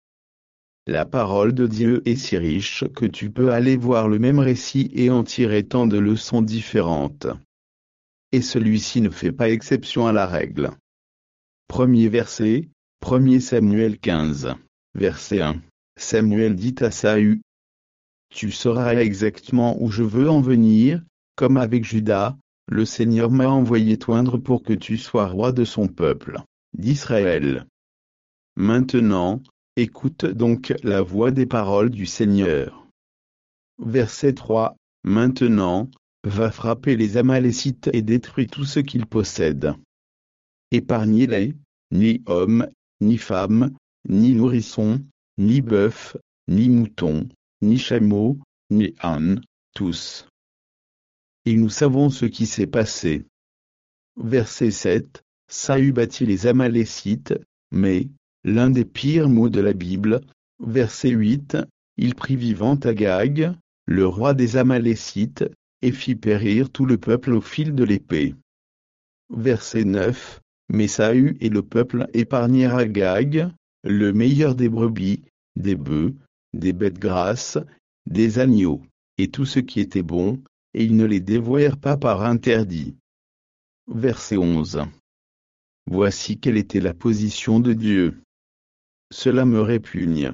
La parole de Dieu est si riche que tu peux aller voir le même récit et en tirer tant de leçons différentes. Et celui-ci ne fait pas exception à la règle. Premier verset, 1 Samuel 15, verset 1. Samuel dit à Saül: Tu sauras exactement où je veux en venir, comme avec Juda, le Seigneur m'a envoyé t'oindre pour que tu sois roi de son peuple, d'Israël. Maintenant, écoute donc la voix des paroles du Seigneur. Verset 3. Maintenant, va frapper les Amalécites et détruis tout ce qu'ils possèdent. Épargnez-les, ni hommes, ni femmes, ni nourrissons, ni bœufs, ni moutons, ni chameaux, ni ânes, tous. Et nous savons ce qui s'est passé. Verset 7. Saül battit les Amalécites, mais, l'un des pires mots de la Bible, verset 8, il prit vivant Agag, le roi des Amalécites, et fit périr tout le peuple au fil de l'épée. Verset 9, mais Saül et le peuple épargnèrent Agag, le meilleur des brebis, des bœufs, des bêtes grasses, des agneaux, et tout ce qui était bon, et ils ne les dévouèrent pas par interdit. Verset 11. Voici quelle était la position de Dieu. Cela me répugne.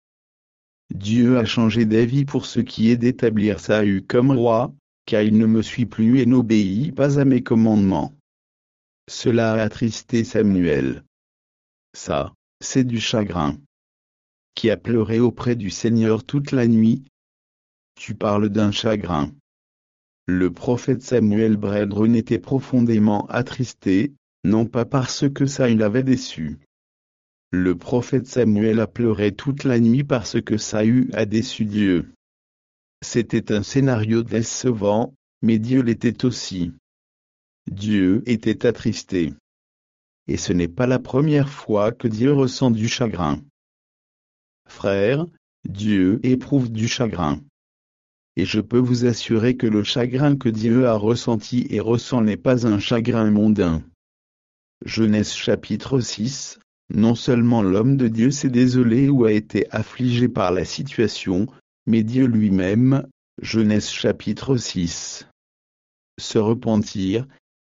Dieu a changé d'avis pour ce qui est d'établir Saül comme roi, car il ne me suit plus et n'obéit pas à mes commandements. Cela a attristé Samuel. Ça, c'est du chagrin. Qui a pleuré auprès du Seigneur toute la nuit? Tu parles d'un chagrin. Le prophète Samuel Bredrun était profondément attristé, non pas parce que Saül l'avait déçu. Le prophète Samuel a pleuré toute la nuit parce que Saül a déçu Dieu. C'était un scénario décevant, mais Dieu l'était aussi. Dieu était attristé. Et ce n'est pas la première fois que Dieu ressent du chagrin. Frère, Dieu éprouve du chagrin. et je peux vous assurer que le chagrin que Dieu a ressenti et ressent n'est pas un chagrin mondain. Genèse chapitre 6. Non seulement l'homme de Dieu s'est désolé ou a été affligé par la situation, mais Dieu lui-même, Genèse chapitre 6. Se repentir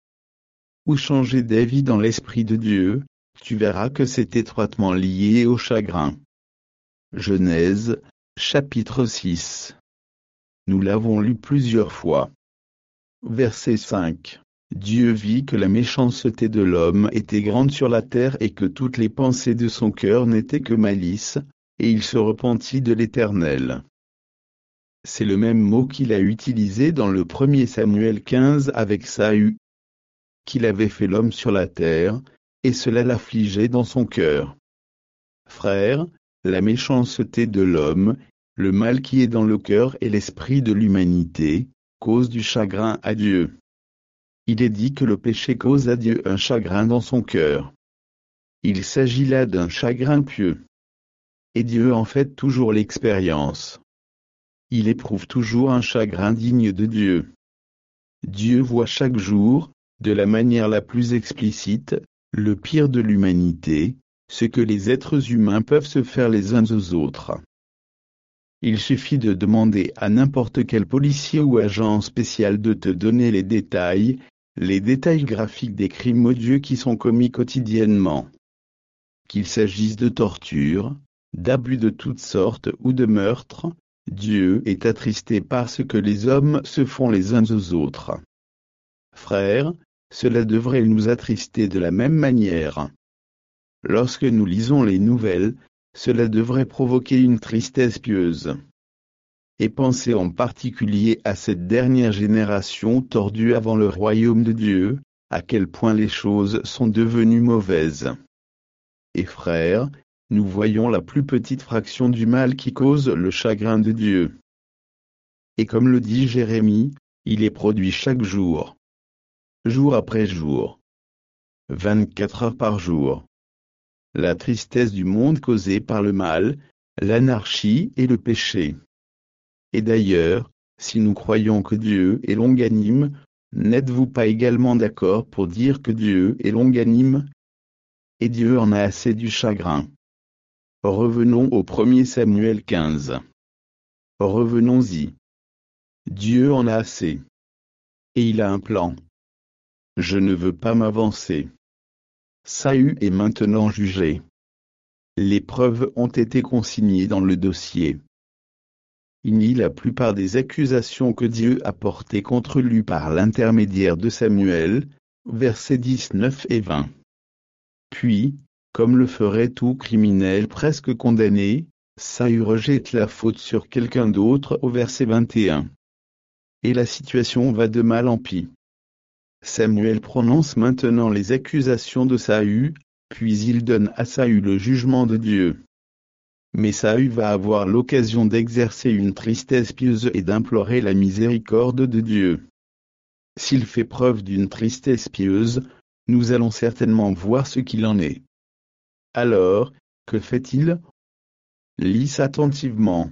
ou changer d'avis dans l'esprit de Dieu, tu verras que c'est étroitement lié au chagrin. Genèse, chapitre 6. Nous l'avons lu plusieurs fois. Verset 5. Dieu vit que la méchanceté de l'homme était grande sur la terre et que toutes les pensées de son cœur n'étaient que malice, et il se repentit de l'Éternel. C'est le même mot qu'il a utilisé dans le 1er Samuel 15 avec Saül, qu'il avait fait l'homme sur la terre, et cela l'affligeait dans son cœur. Frères, la méchanceté de l'homme, le mal qui est dans le cœur et l'esprit de l'humanité, cause du chagrin à Dieu. Il est dit que le péché cause à Dieu un chagrin dans son cœur. Il s'agit là d'un chagrin pieux. Et Dieu en fait toujours l'expérience. Il éprouve toujours un chagrin digne de Dieu. Dieu voit chaque jour, de la manière la plus explicite, le pire de l'humanité, ce que les êtres humains peuvent se faire les uns aux autres. Il suffit de demander à n'importe quel policier ou agent spécial de te donner les détails graphiques des crimes odieux qui sont commis quotidiennement. Qu'il s'agisse de torture, d'abus de toutes sortes ou de meurtre, Dieu est attristé par ce que les hommes se font les uns aux autres. Frères, cela devrait nous attrister de la même manière. Lorsque nous lisons les nouvelles, cela devrait provoquer une tristesse pieuse. Et pensez en particulier à cette dernière génération tordue avant le royaume de Dieu, à quel point les choses sont devenues mauvaises. Et frères, nous voyons la plus petite fraction du mal qui cause le chagrin de Dieu. Et comme le dit Jérémie, il est produit chaque jour. Jour après jour. 24 heures par jour. La tristesse du monde causée par le mal, l'anarchie et le péché. Et d'ailleurs, si nous croyons que Dieu est longanime, n'êtes-vous pas également d'accord pour dire que Dieu est longanime? Et Dieu en a assez du chagrin. Revenons au 1er Samuel 15. Revenons-y. Dieu en a assez. Et il a un plan. Je ne veux pas m'avancer. Saül est maintenant jugé. Les preuves ont été consignées dans le dossier. Il nie la plupart des accusations que Dieu a portées contre lui par l'intermédiaire de Samuel, versets 19 et 20. Puis, comme le ferait tout criminel presque condamné, Saül rejette la faute sur quelqu'un d'autre au verset 21. Et la situation va de mal en pis. Samuel prononce maintenant les accusations de Saül, puis il donne à Saül le jugement de Dieu. Mais Saül va avoir l'occasion d'exercer une tristesse pieuse et d'implorer la miséricorde de Dieu. S'il fait preuve d'une tristesse pieuse, nous allons certainement voir ce qu'il en est. Alors, que fait-il? Lis attentivement.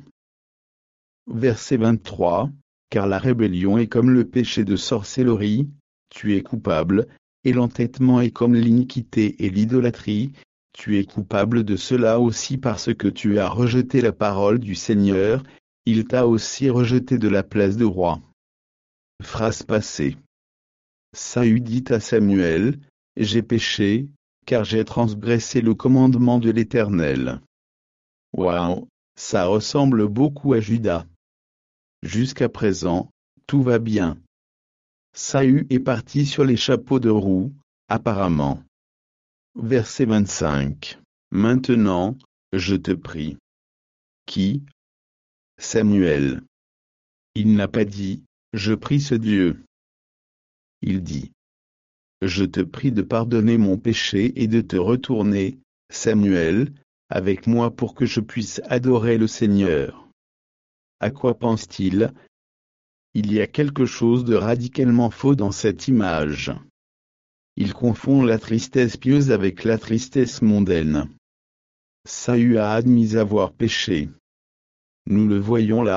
Verset 23, car la rébellion est comme le péché de sorcellerie, tu es coupable, et l'entêtement est comme l'iniquité et l'idolâtrie, tu es coupable de cela aussi parce que tu as rejeté la parole du Seigneur, il t'a aussi rejeté de la place de roi. Phrase passée. Saül dit à Samuel, j'ai péché, car j'ai transgressé le commandement de l'Éternel. Waouh, ça ressemble beaucoup à Judas. Jusqu'à présent, tout va bien. Saül est parti sur les chapeaux de roue, apparemment. Verset 25. Maintenant, je te prie. Qui? Samuel. Il n'a pas dit, je prie ce Dieu. Il dit, je te prie de pardonner mon péché et de te retourner, Samuel, avec moi pour que je puisse adorer le Seigneur. À quoi pense-t-il? Il y a quelque chose de radicalement faux dans cette image. Il confond la tristesse pieuse avec la tristesse mondaine. Saül a admis avoir péché. Nous le voyons là,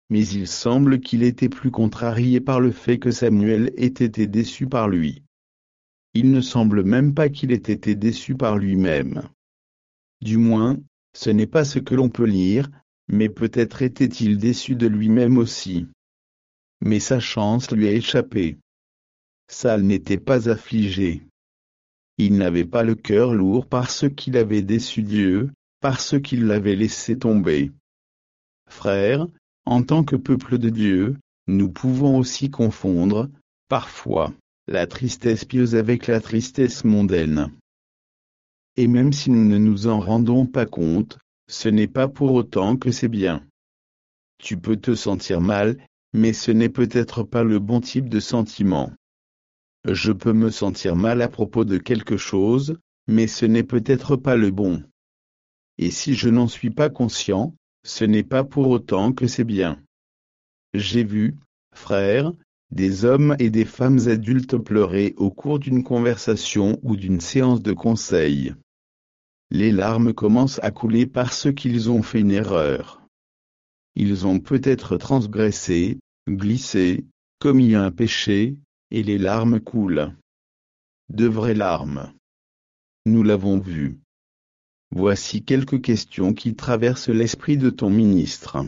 mais il semble qu'il était plus contrarié par le fait que Samuel ait été déçu par lui. Il ne semble même pas qu'il ait été déçu par lui-même. Du moins, ce n'est pas ce que l'on peut lire, mais peut-être était-il déçu de lui-même aussi. Mais sa chance lui a échappé. Saül n'était pas affligé. Il n'avait pas le cœur lourd parce qu'il avait déçu Dieu, parce qu'il l'avait laissé tomber. Frères, en tant que peuple de Dieu, nous pouvons aussi confondre, parfois, la tristesse pieuse avec la tristesse mondaine. Et même si nous ne nous en rendons pas compte, ce n'est pas pour autant que c'est bien. Tu peux te sentir mal, mais ce n'est peut-être pas le bon type de sentiment. Je peux me sentir mal à propos de quelque chose, mais ce n'est peut-être pas le bon. Et si je n'en suis pas conscient, ce n'est pas pour autant que c'est bien. J'ai vu, frères, des hommes et des femmes adultes pleurer au cours d'une conversation ou d'une séance de conseil. Les larmes commencent à couler parce qu'ils ont fait une erreur. Ils ont peut-être transgressé, glissé, commis un péché, et les larmes coulent. De vraies larmes. Nous l'avons vu. Voici quelques questions qui traversent l'esprit de ton ministre.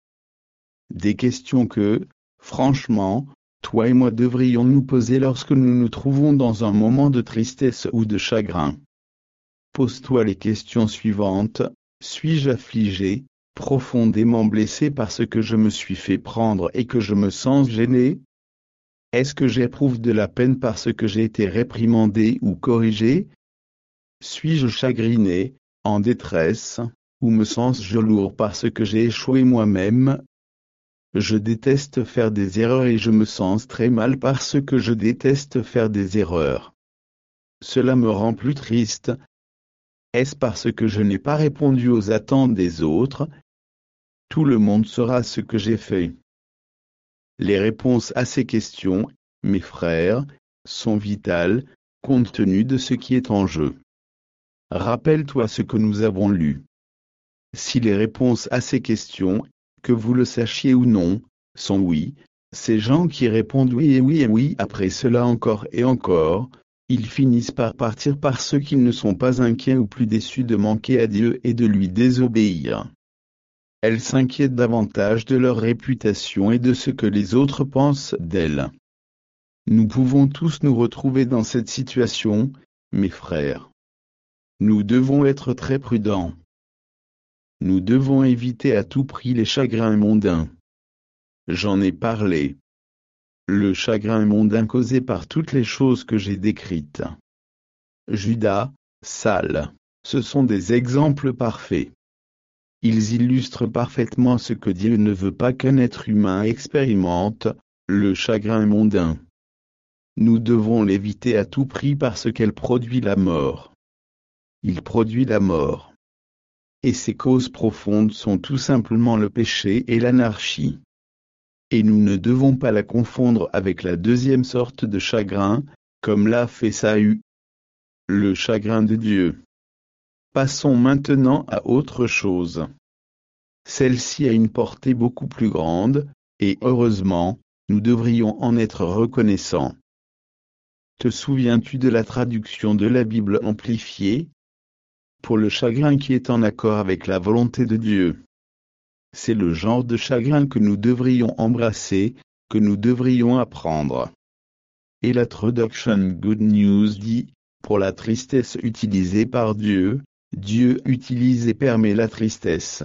Des questions que, franchement, toi et moi devrions nous poser lorsque nous nous trouvons dans un moment de tristesse ou de chagrin. Pose-toi les questions suivantes. Suis-je affligé, profondément blessé parce que je me suis fait prendre et que je me sens gêné? Est-ce que j'éprouve de la peine parce que j'ai été réprimandé ou corrigé? Suis-je chagriné, en détresse, ou me sens-je lourd parce que j'ai échoué moi-même? Je déteste faire des erreurs et je me sens très mal parce que je déteste faire des erreurs. Cela me rend plus triste. Est-ce parce que je n'ai pas répondu aux attentes des autres? Tout le monde saura ce que j'ai fait. Les réponses à ces questions, mes frères, sont vitales, compte tenu de ce qui est en jeu. Rappelle-toi ce que nous avons lu. Si les réponses à ces questions, que vous le sachiez ou non, sont oui, ces gens qui répondent oui et oui et oui après cela encore et encore, ils finissent par partir parce qu'ils ne sont pas inquiets ou plus déçus de manquer à Dieu et de lui désobéir. Elles s'inquiètent davantage de leur réputation et de ce que les autres pensent d'elles. Nous pouvons tous nous retrouver dans cette situation, mes frères. Nous devons être très prudents. Nous devons éviter à tout prix les chagrins mondains. J'en ai parlé. Le chagrin mondain causé par toutes les choses que j'ai décrites. Judas, Saül, ce sont des exemples parfaits. Ils illustrent parfaitement ce que Dieu ne veut pas qu'un être humain expérimente, le chagrin mondain. Nous devons l'éviter à tout prix parce qu'elle produit la mort. Il produit la mort. Et ses causes profondes sont tout simplement le péché et l'anarchie. Et nous ne devons pas la confondre avec la deuxième sorte de chagrin, comme l'a fait Saül. Le chagrin de Dieu. Passons maintenant à autre chose. Celle-ci a une portée beaucoup plus grande, et heureusement, nous devrions en être reconnaissants. Te souviens-tu de la traduction de la Bible amplifiée? Pour le chagrin qui est en accord avec la volonté de Dieu. C'est le genre de chagrin que nous devrions embrasser, que nous devrions apprendre. Et la traduction Good News dit, pour la tristesse utilisée par Dieu, Dieu utilise et permet la tristesse.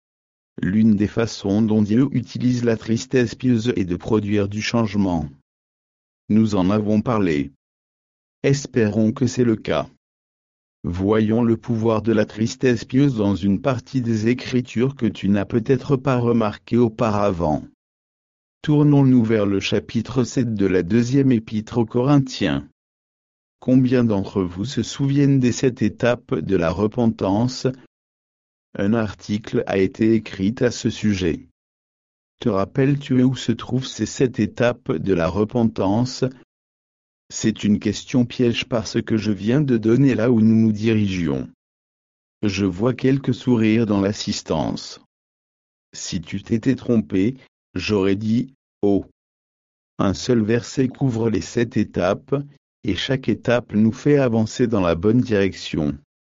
L'une des façons dont Dieu utilise la tristesse pieuse est de produire du changement. Nous en avons parlé. Espérons que c'est le cas. Voyons le pouvoir de la tristesse pieuse dans une partie des Écritures que tu n'as peut-être pas remarqué auparavant. Tournons-nous vers le chapitre 7 de la deuxième épître aux Corinthiens. Combien d'entre vous se souviennent des 7 étapes de la repentance? Un article a été écrit à ce sujet. Te rappelles-tu où se trouvent ces 7 étapes de la repentance? C'est une question piège parce que je viens de donner là où nous nous dirigions. Je vois quelques sourires dans l'assistance. Si tu t'étais trompé, J'aurais dit, oh. Un seul verset couvre les 7 étapes, et chaque étape nous fait avancer dans la bonne direction.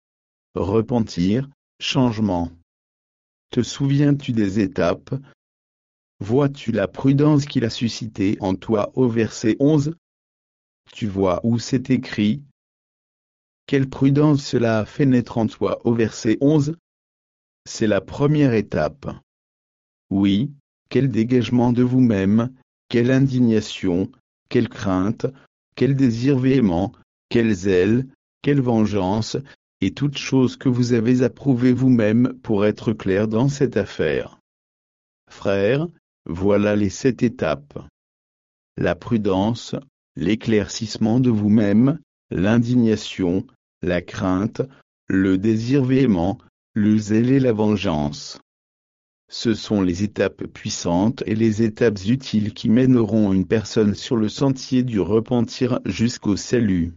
Repentir, changement. Te souviens-tu des étapes? Vois-tu la prudence qu'il a suscitée en toi au verset 11? Tu vois où c'est écrit? Quelle prudence cela a fait naître en toi au verset 11? C'est la première étape. Oui, quel dégagement de vous-même, quelle indignation, quelle crainte, quel désir véhément, quel zèle, quelle vengeance, et toutes choses que vous avez approuvées vous-même pour être clair dans cette affaire. Frères, voilà les 7 étapes. La prudence, l'éclaircissement de vous-même, l'indignation, la crainte, le désir véhément, le zèle et la vengeance. Ce sont les étapes puissantes et les étapes utiles qui mèneront une personne sur le sentier du repentir jusqu'au salut.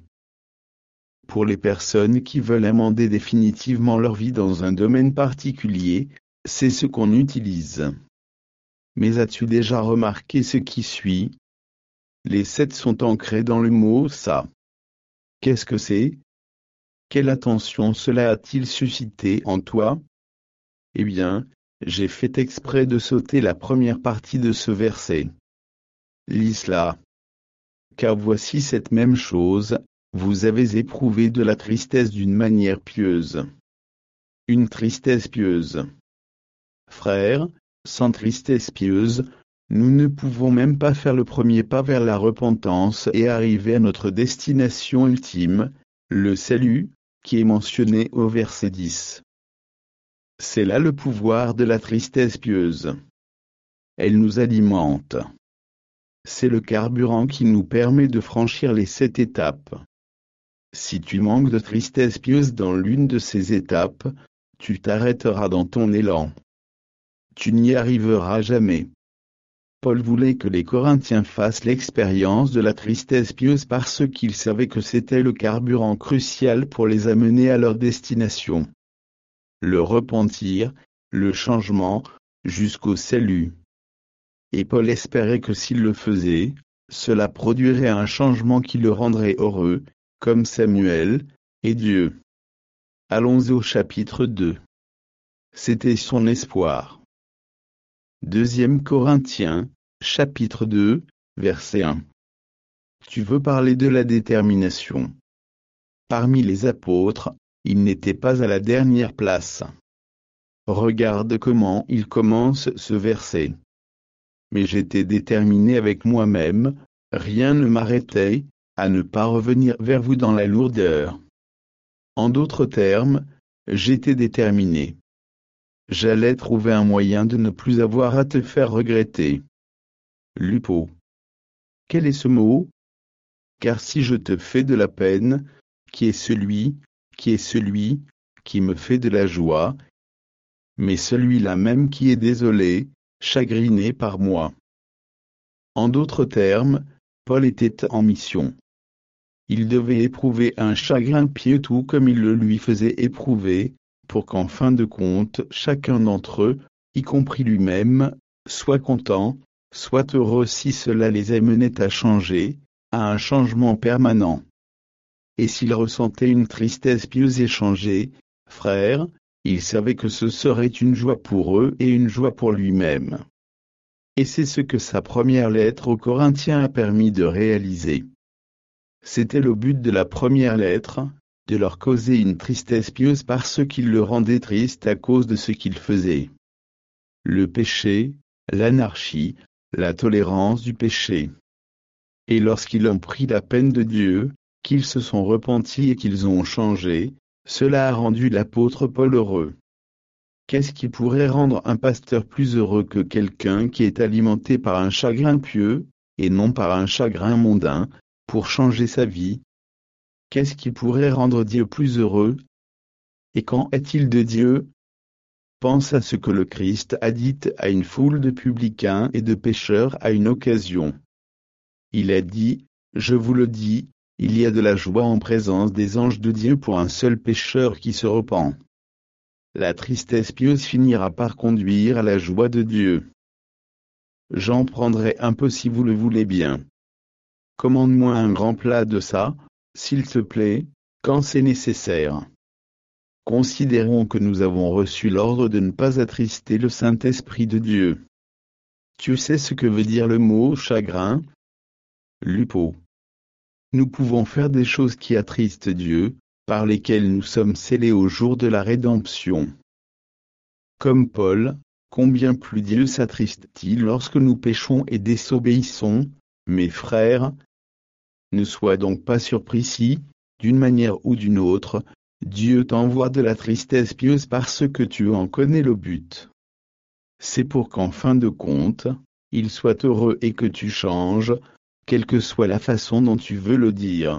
Pour les personnes qui veulent amender définitivement leur vie dans un domaine particulier, c'est ce qu'on utilise. Mais as-tu déjà remarqué ce qui suit? Les 7 sont ancrés dans le mot « ça ». Qu'est-ce que c'est? Quelle attention cela a-t-il suscité en toi? Eh bien, j'ai fait exprès de sauter la première partie de ce verset. Lis-la. Car voici cette même chose, vous avez éprouvé de la tristesse d'une manière pieuse. Une tristesse pieuse. Frères, sans tristesse pieuse, nous ne pouvons même pas faire le premier pas vers la repentance et arriver à notre destination ultime, le salut, qui est mentionné au verset 10. C'est là le pouvoir de la tristesse pieuse. Elle nous alimente. C'est le carburant qui nous permet de franchir les 7 étapes. Si tu manques de tristesse pieuse dans l'une de ces étapes, tu t'arrêteras dans ton élan. Tu n'y arriveras jamais. Paul voulait que les Corinthiens fassent l'expérience de la tristesse pieuse parce qu'il savait que c'était le carburant crucial pour les amener à leur destination. Le repentir, le changement, jusqu'au salut. Et Paul espérait que s'il le faisait, cela produirait un changement qui le rendrait heureux, comme Samuel, et Dieu. Allons au chapitre 2. C'était son espoir. 2 Corinthiens, chapitre 2, verset 1. Tu veux parler de la détermination. Parmi les apôtres, il n'était pas à la dernière place. Regarde comment il commence ce verset. Mais j'étais déterminé avec moi-même, rien ne m'arrêtait, à ne pas revenir vers vous dans la lourdeur. En d'autres termes, j'étais déterminé. J'allais trouver un moyen de ne plus avoir à te faire regretter. Lupo. Quel est ce mot? Car si je te fais de la peine, qui est celui qui me fait de la joie, mais celui-là même qui est désolé, chagriné par moi. En d'autres termes, Paul était en mission. Il devait éprouver un chagrin pieux tout comme il le lui faisait éprouver, pour qu'en fin de compte chacun d'entre eux, y compris lui-même, soit content, soit heureux si cela les amenait à changer, à un changement permanent. Et s'il ressentait une tristesse pieuse et changée, frère, il savait que ce serait une joie pour eux et une joie pour lui-même. Et c'est ce que sa première lettre aux Corinthiens a permis de réaliser. C'était le but de la première lettre, de leur causer une tristesse pieuse parce qu'il le rendait triste à cause de ce qu'ils faisaient. Le péché, l'anarchie, la tolérance du péché. Et lorsqu'ils ont pris la peine de Dieu, qu'ils se sont repentis et qu'ils ont changé, cela a rendu l'apôtre Paul heureux. Qu'est-ce qui pourrait rendre un pasteur plus heureux que quelqu'un qui est alimenté par un chagrin pieux, et non par un chagrin mondain, pour changer sa vie? Qu'est-ce qui pourrait rendre Dieu plus heureux? Et qu'en est-il de Dieu? Pense à ce que le Christ a dit à une foule de publicains et de pécheurs à une occasion. Il a dit, je vous le dis, il y a de la joie en présence des anges de Dieu pour un seul pécheur qui se repent. La tristesse pieuse finira par conduire à la joie de Dieu. j'en prendrai un peu si vous le voulez bien. Commande-moi un grand plat de ça, s'il te plaît, quand c'est nécessaire. Considérons que nous avons reçu l'ordre de ne pas attrister le Saint-Esprit de Dieu. Tu sais ce que veut dire le mot chagrin? Lupo. Nous pouvons faire des choses qui attristent Dieu, par lesquelles nous sommes scellés au jour de la rédemption. Comme Paul, combien plus Dieu s'attriste-t-il lorsque nous péchons et désobéissons, mes frères? Ne sois donc pas surpris si, d'une manière ou d'une autre, Dieu t'envoie de la tristesse pieuse parce que tu en connais le but. C'est pour qu'en fin de compte, il soit heureux et que tu changes, quelle que soit la façon dont tu veux le dire.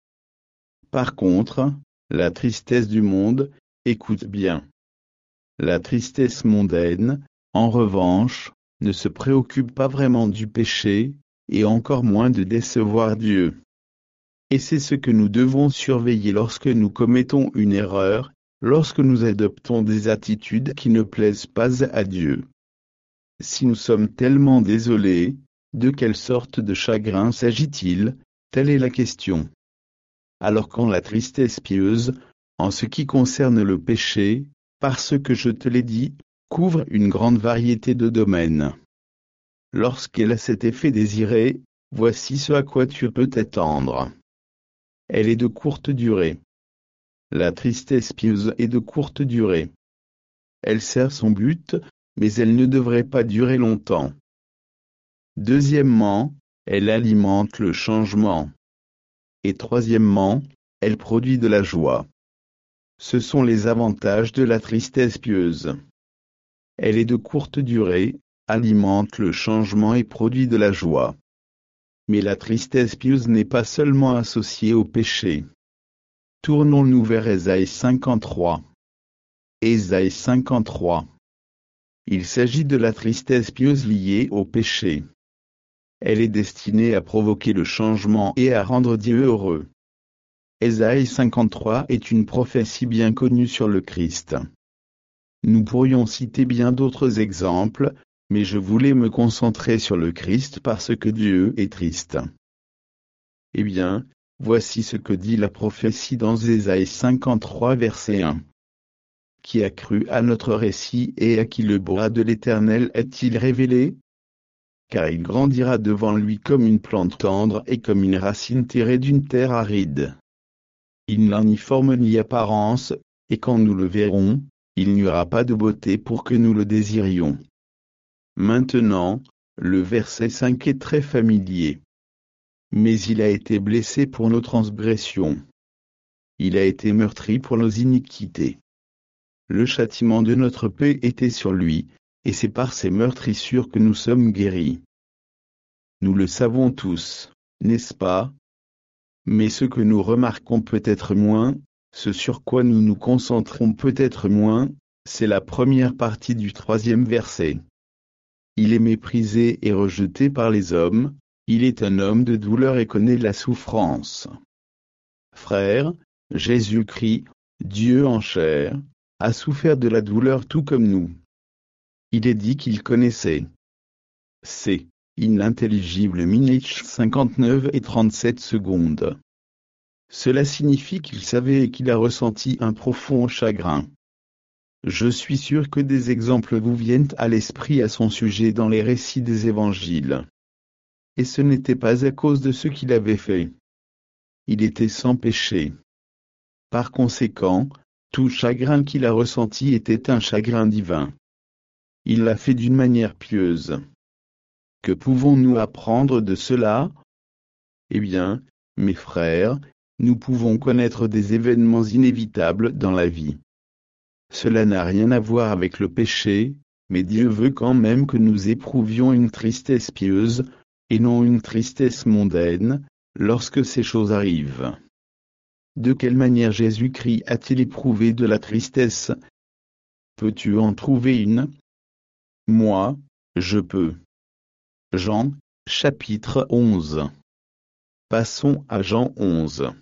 Par contre, la tristesse du monde, écoute bien. La tristesse mondaine, en revanche, ne se préoccupe pas vraiment du péché, et encore moins de décevoir Dieu. Et c'est ce que nous devons surveiller lorsque nous commettons une erreur, lorsque nous adoptons des attitudes qui ne plaisent pas à Dieu. Si nous sommes tellement désolés, de quelle sorte de chagrin s'agit-il? Telle est la question. Alors quand la tristesse pieuse, en ce qui concerne le péché, parce que je te l'ai dit, couvre une grande variété de domaines. Lorsqu'elle a cet effet désiré, voici ce à quoi tu peux t'attendre. Elle est de courte durée. La tristesse pieuse est de courte durée. Elle sert son but, mais elle ne devrait pas durer longtemps. Deuxièmement, elle alimente le changement. Et troisièmement, elle produit de la joie. Ce sont les avantages de la tristesse pieuse. Elle est de courte durée, alimente le changement et produit de la joie. Mais la tristesse pieuse n'est pas seulement associée au péché. Tournons-nous vers Ésaïe 53. Ésaïe 53. Il s'agit de la tristesse pieuse liée au péché. Elle est destinée à provoquer le changement et à rendre Dieu heureux. Ésaïe 53 est une prophétie bien connue sur le Christ. Nous pourrions citer bien d'autres exemples, mais je voulais me concentrer sur le Christ parce que Dieu est triste. Eh bien, voici ce que dit la prophétie dans Ésaïe 53 verset 1. Qui a cru à notre récit et à qui le bras de l'Éternel est-il révélé? Car il grandira devant lui comme une plante tendre et comme une racine tirée d'une terre aride. Il n'a ni forme ni apparence, et quand nous le verrons, il n'y aura pas de beauté pour que nous le désirions. Maintenant, le verset 5 est très familier. Mais il a été blessé pour nos transgressions. Il a été meurtri pour nos iniquités. Le châtiment de notre paix était sur lui, et c'est par ses meurtrissures que nous sommes guéris. Nous le savons tous, n'est-ce pas? Mais ce que nous remarquons peut-être moins, ce sur quoi nous nous concentrons peut-être moins, c'est la première partie du 3e verset. Il est méprisé et rejeté par les hommes, il est un homme de douleur et connaît la souffrance. Frères, Jésus-Christ, Dieu en chair, a souffert de la douleur tout comme nous. Il est dit qu'il connaissait. C'est inintelligible Minich 59 et 37 secondes. Cela signifie qu'il savait et qu'il a ressenti un profond chagrin. Je suis sûr que des exemples vous viennent à l'esprit à son sujet dans les récits des évangiles. Et ce n'était pas à cause de ce qu'il avait fait. Il était sans péché. Par conséquent, tout chagrin qu'il a ressenti était un chagrin divin. Il l'a fait d'une manière pieuse. Que pouvons-nous apprendre de cela? Eh bien, mes frères, nous pouvons connaître des événements inévitables dans la vie. Cela n'a rien à voir avec le péché, mais Dieu veut quand même que nous éprouvions une tristesse pieuse, et non une tristesse mondaine, lorsque ces choses arrivent. De quelle manière Jésus-Christ a-t-il éprouvé de la tristesse? Peux-tu en trouver une? Moi, je peux. Jean, chapitre 11. Passons à Jean 11.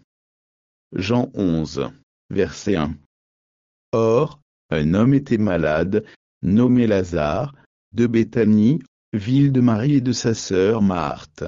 Jean 11, verset 1. Or, un homme était malade, nommé Lazare, de Béthanie, ville de Marie et de sa sœur Marthe.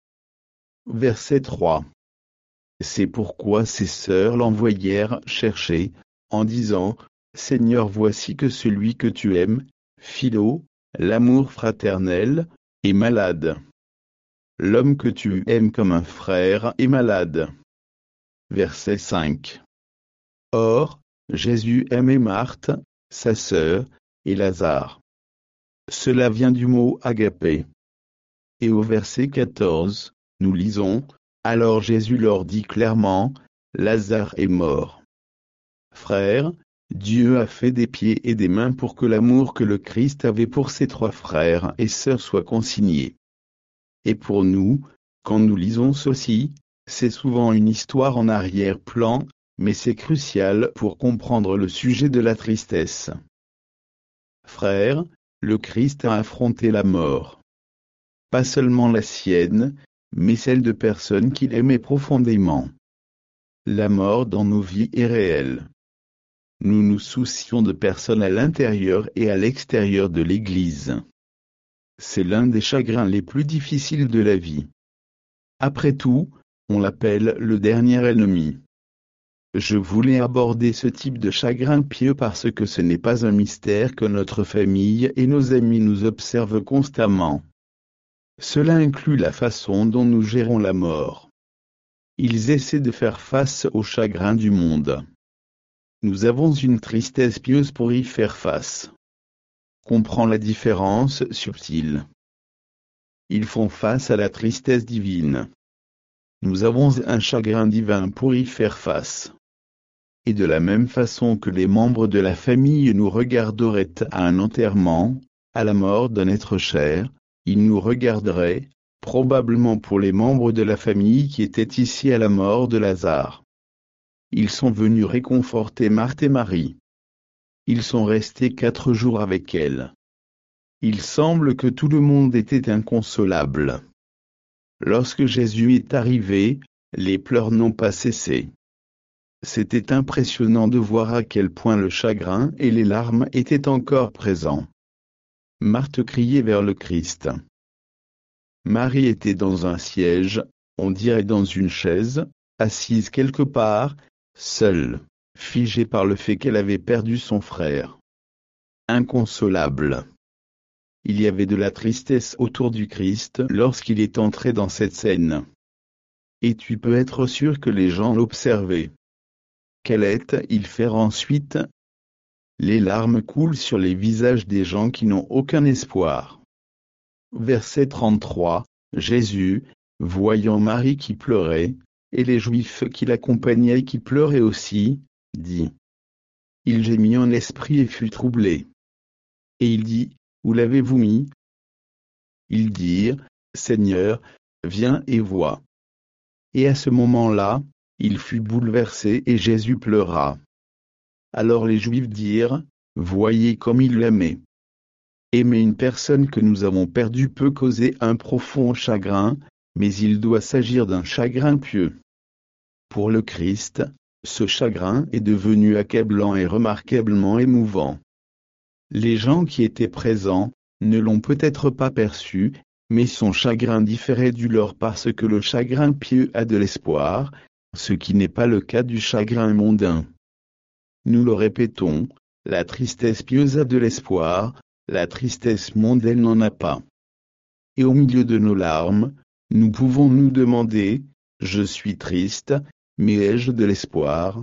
Verset 3. C'est pourquoi ses sœurs l'envoyèrent chercher, en disant, Seigneur, voici que celui que tu aimes, Philo, l'amour fraternel, est malade. L'homme que tu aimes comme un frère est malade. Verset 5. Or, Jésus aimait Marthe, sa sœur, et Lazare. Cela vient du mot agapé. Et au verset 14, nous lisons, alors Jésus leur dit clairement, Lazare est mort. Frères, Dieu a fait des pieds et des mains pour que l'amour que le Christ avait pour ses 3 frères et sœurs soit consigné. Et pour nous, quand nous lisons ceci, c'est souvent une histoire en arrière-plan, mais c'est crucial pour comprendre le sujet de la tristesse. Frères, le Christ a affronté la mort. Pas seulement la sienne, mais celle de personnes qu'il aimait profondément. La mort dans nos vies est réelle. Nous nous soucions de personnes à l'intérieur et à l'extérieur de l'Église. C'est l'un des chagrins les plus difficiles de la vie. Après tout, on l'appelle le dernier ennemi. Je voulais aborder ce type de chagrin pieux parce que ce n'est pas un mystère que notre famille et nos amis nous observent constamment. Cela inclut la façon dont nous gérons la mort. Ils essaient de faire face au chagrin du monde. Nous avons une tristesse pieuse pour y faire face. Comprends la différence subtile. Ils font face à la tristesse divine. Nous avons un chagrin divin pour y faire face. Et de la même façon que les membres de la famille nous regarderaient à un enterrement, à la mort d'un être cher, ils nous regarderaient, probablement pour les membres de la famille qui étaient ici à la mort de Lazare. Ils sont venus réconforter Marthe et Marie. Ils sont restés 4 jours avec elle. Il semble que tout le monde était inconsolable. Lorsque Jésus est arrivé, les pleurs n'ont pas cessé. C'était impressionnant de voir à quel point le chagrin et les larmes étaient encore présents. Marthe criait vers le Christ. Marie était dans un siège, on dirait dans une chaise, assise quelque part, seule, figée par le fait qu'elle avait perdu son frère. Inconsolable. Il y avait de la tristesse autour du Christ lorsqu'il est entré dans cette scène. Et tu peux être sûr que les gens l'observaient. Qu'allait-il faire ensuite? Les larmes coulent sur les visages des gens qui n'ont aucun espoir. Verset 33, Jésus, voyant Marie qui pleurait, et les Juifs qui l'accompagnaient qui pleuraient aussi, dit. Il gémit en esprit et fut troublé. Et il dit, où l'avez-vous mis? Ils dirent, Seigneur, viens et vois. Et à ce moment-là, il fut bouleversé et Jésus pleura. Alors les Juifs dirent, voyez comme il l'aimait. Aimer une personne que nous avons perdue peut causer un profond chagrin, mais il doit s'agir d'un chagrin pieux. Pour le Christ, ce chagrin est devenu accablant et remarquablement émouvant. Les gens qui étaient présents ne l'ont peut-être pas perçu, mais son chagrin différait du leur parce que le chagrin pieux a de l'espoir, ce qui n'est pas le cas du chagrin mondain. Nous le répétons, la tristesse pieuse a de l'espoir, la tristesse mondaine n'en a pas. Et au milieu de nos larmes, nous pouvons nous demander, je suis triste, mais ai-je de l'espoir?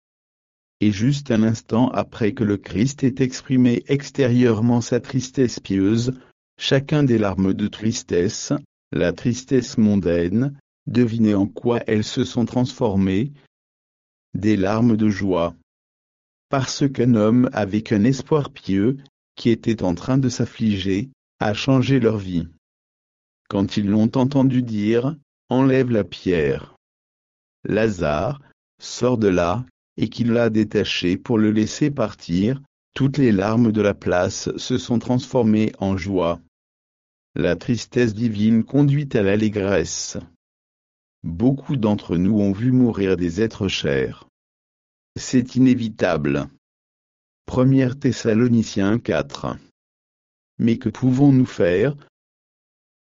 Et juste un instant après que le Christ ait exprimé extérieurement sa tristesse pieuse, chacun des larmes de tristesse, la tristesse mondaine, devinez en quoi elles se sont transformées? Des larmes de joie. Parce qu'un homme avec un espoir pieux, qui était en train de s'affliger, a changé leur vie. Quand ils l'ont entendu dire, enlève la pierre. Lazare, sort de là, et qu'il l'a détaché pour le laisser partir, toutes les larmes de la place se sont transformées en joie. La tristesse divine conduit à l'allégresse. Beaucoup d'entre nous ont vu mourir des êtres chers. C'est inévitable. 1 Thessaloniciens 4. Mais que pouvons-nous faire,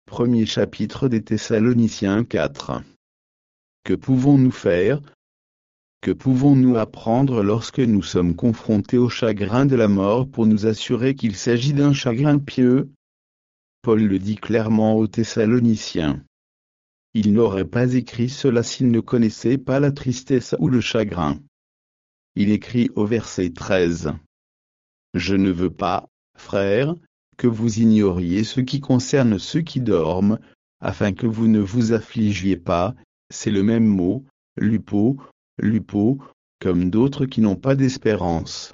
Premier chapitre des Thessaloniciens 4. Que pouvons-nous faire? Que pouvons-nous apprendre lorsque nous sommes confrontés au chagrin de la mort pour nous assurer qu'il s'agit d'un chagrin pieux? Paul le dit clairement aux Thessaloniciens. Il n'aurait pas écrit cela s'il ne connaissait pas la tristesse ou le chagrin. Il écrit au verset 13. Je ne veux pas, frères, que vous ignoriez ce qui concerne ceux qui dorment, afin que vous ne vous affligiez pas, c'est le même mot, lupo, comme d'autres qui n'ont pas d'espérance.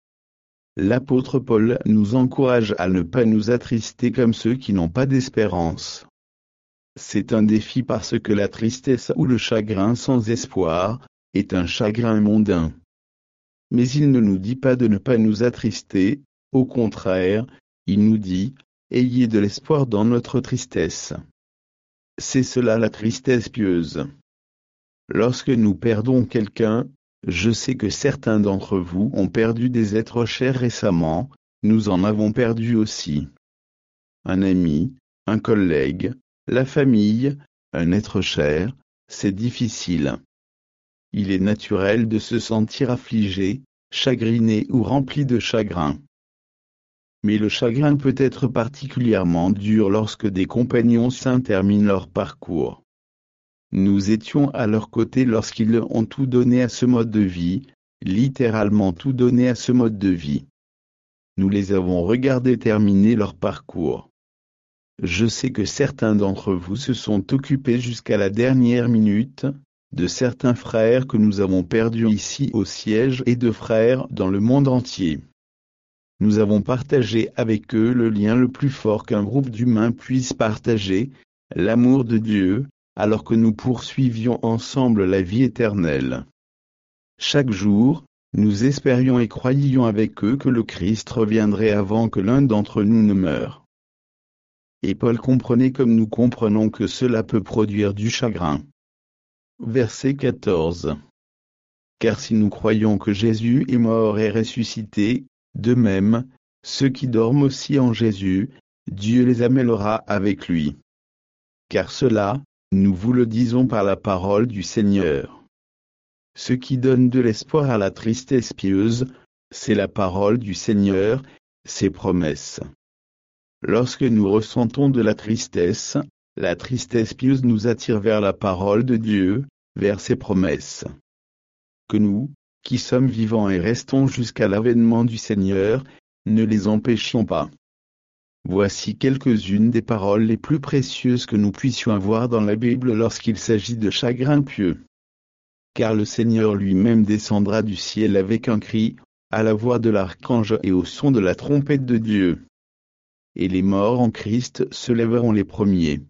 L'apôtre Paul nous encourage à ne pas nous attrister comme ceux qui n'ont pas d'espérance. C'est un défi parce que la tristesse ou le chagrin sans espoir est un chagrin mondain. Mais il ne nous dit pas de ne pas nous attrister, au contraire, il nous dit « Ayez de l'espoir dans notre tristesse ». C'est cela la tristesse pieuse. Lorsque nous perdons quelqu'un, je sais que certains d'entre vous ont perdu des êtres chers récemment, nous en avons perdu aussi. Un ami, un collègue, la famille, un être cher, c'est difficile. Il est naturel de se sentir affligé, chagriné ou rempli de chagrin. Mais le chagrin peut être particulièrement dur lorsque des compagnons saints terminent leur parcours. Nous étions à leur côté lorsqu'ils ont tout donné à ce mode de vie, littéralement tout donné à ce mode de vie. Nous les avons regardés terminer leur parcours. Je sais que certains d'entre vous se sont occupés jusqu'à la dernière minute, de certains frères que nous avons perdus ici au siège et de frères dans le monde entier. Nous avons partagé avec eux le lien le plus fort qu'un groupe d'humains puisse partager, l'amour de Dieu, alors que nous poursuivions ensemble la vie éternelle. Chaque jour, nous espérions et croyions avec eux que le Christ reviendrait avant que l'un d'entre nous ne meure. Et Paul comprenait comme nous comprenons que cela peut produire du chagrin. Verset 14. Car si nous croyons que Jésus est mort et ressuscité, de même, ceux qui dorment aussi en Jésus, Dieu les amènera avec lui. Car cela, nous vous le disons par la parole du Seigneur. Ce qui donne de l'espoir à la tristesse pieuse, c'est la parole du Seigneur, ses promesses. Lorsque nous ressentons de la tristesse pieuse nous attire vers la parole de Dieu, vers ses promesses. Que nous, qui sommes vivants et restons jusqu'à l'avènement du Seigneur, ne les empêchions pas. Voici quelques-unes des paroles les plus précieuses que nous puissions avoir dans la Bible lorsqu'il s'agit de chagrin pieux. Car le Seigneur lui-même descendra du ciel avec un cri, à la voix de l'archange et au son de la trompette de Dieu. Et les morts en Christ se lèveront les premiers.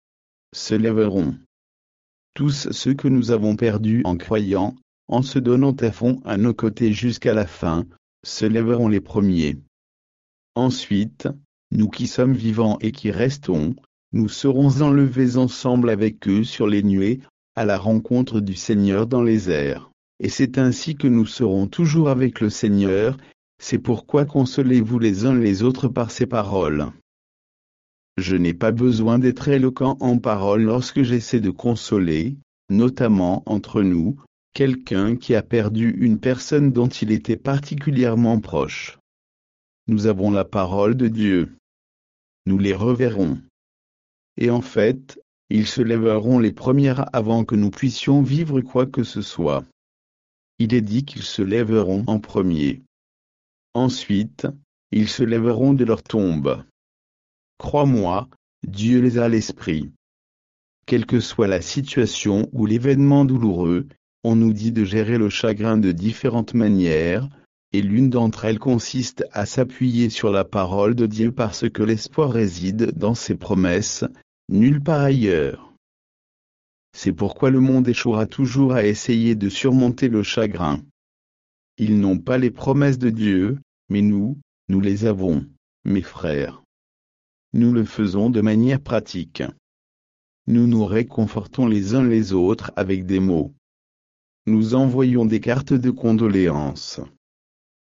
Se lèveront. Tous ceux que nous avons perdus en croyant, en se donnant à fond à nos côtés jusqu'à la fin, se lèveront les premiers. Ensuite, nous qui sommes vivants et qui restons, nous serons enlevés ensemble avec eux sur les nuées, à la rencontre du Seigneur dans les airs. Et c'est ainsi que nous serons toujours avec le Seigneur, c'est pourquoi consolez-vous les uns les autres par ces paroles. Je n'ai pas besoin d'être éloquent en paroles lorsque j'essaie de consoler, notamment entre nous, quelqu'un qui a perdu une personne dont il était particulièrement proche. Nous avons la parole de Dieu. Nous les reverrons. Et en fait, ils se lèveront les premières avant que nous puissions vivre quoi que ce soit. Il est dit qu'ils se lèveront en premier. Ensuite, ils se lèveront de leur tombe. Crois-moi, Dieu les a à l'esprit. Quelle que soit la situation ou l'événement douloureux, on nous dit de gérer le chagrin de différentes manières, et l'une d'entre elles consiste à s'appuyer sur la parole de Dieu parce que l'espoir réside dans ses promesses, nulle part ailleurs. C'est pourquoi le monde échouera toujours à essayer de surmonter le chagrin. Ils n'ont pas les promesses de Dieu, mais nous les avons, mes frères. Nous le faisons de manière pratique. Nous nous réconfortons les uns les autres avec des mots. Nous envoyons des cartes de condoléances.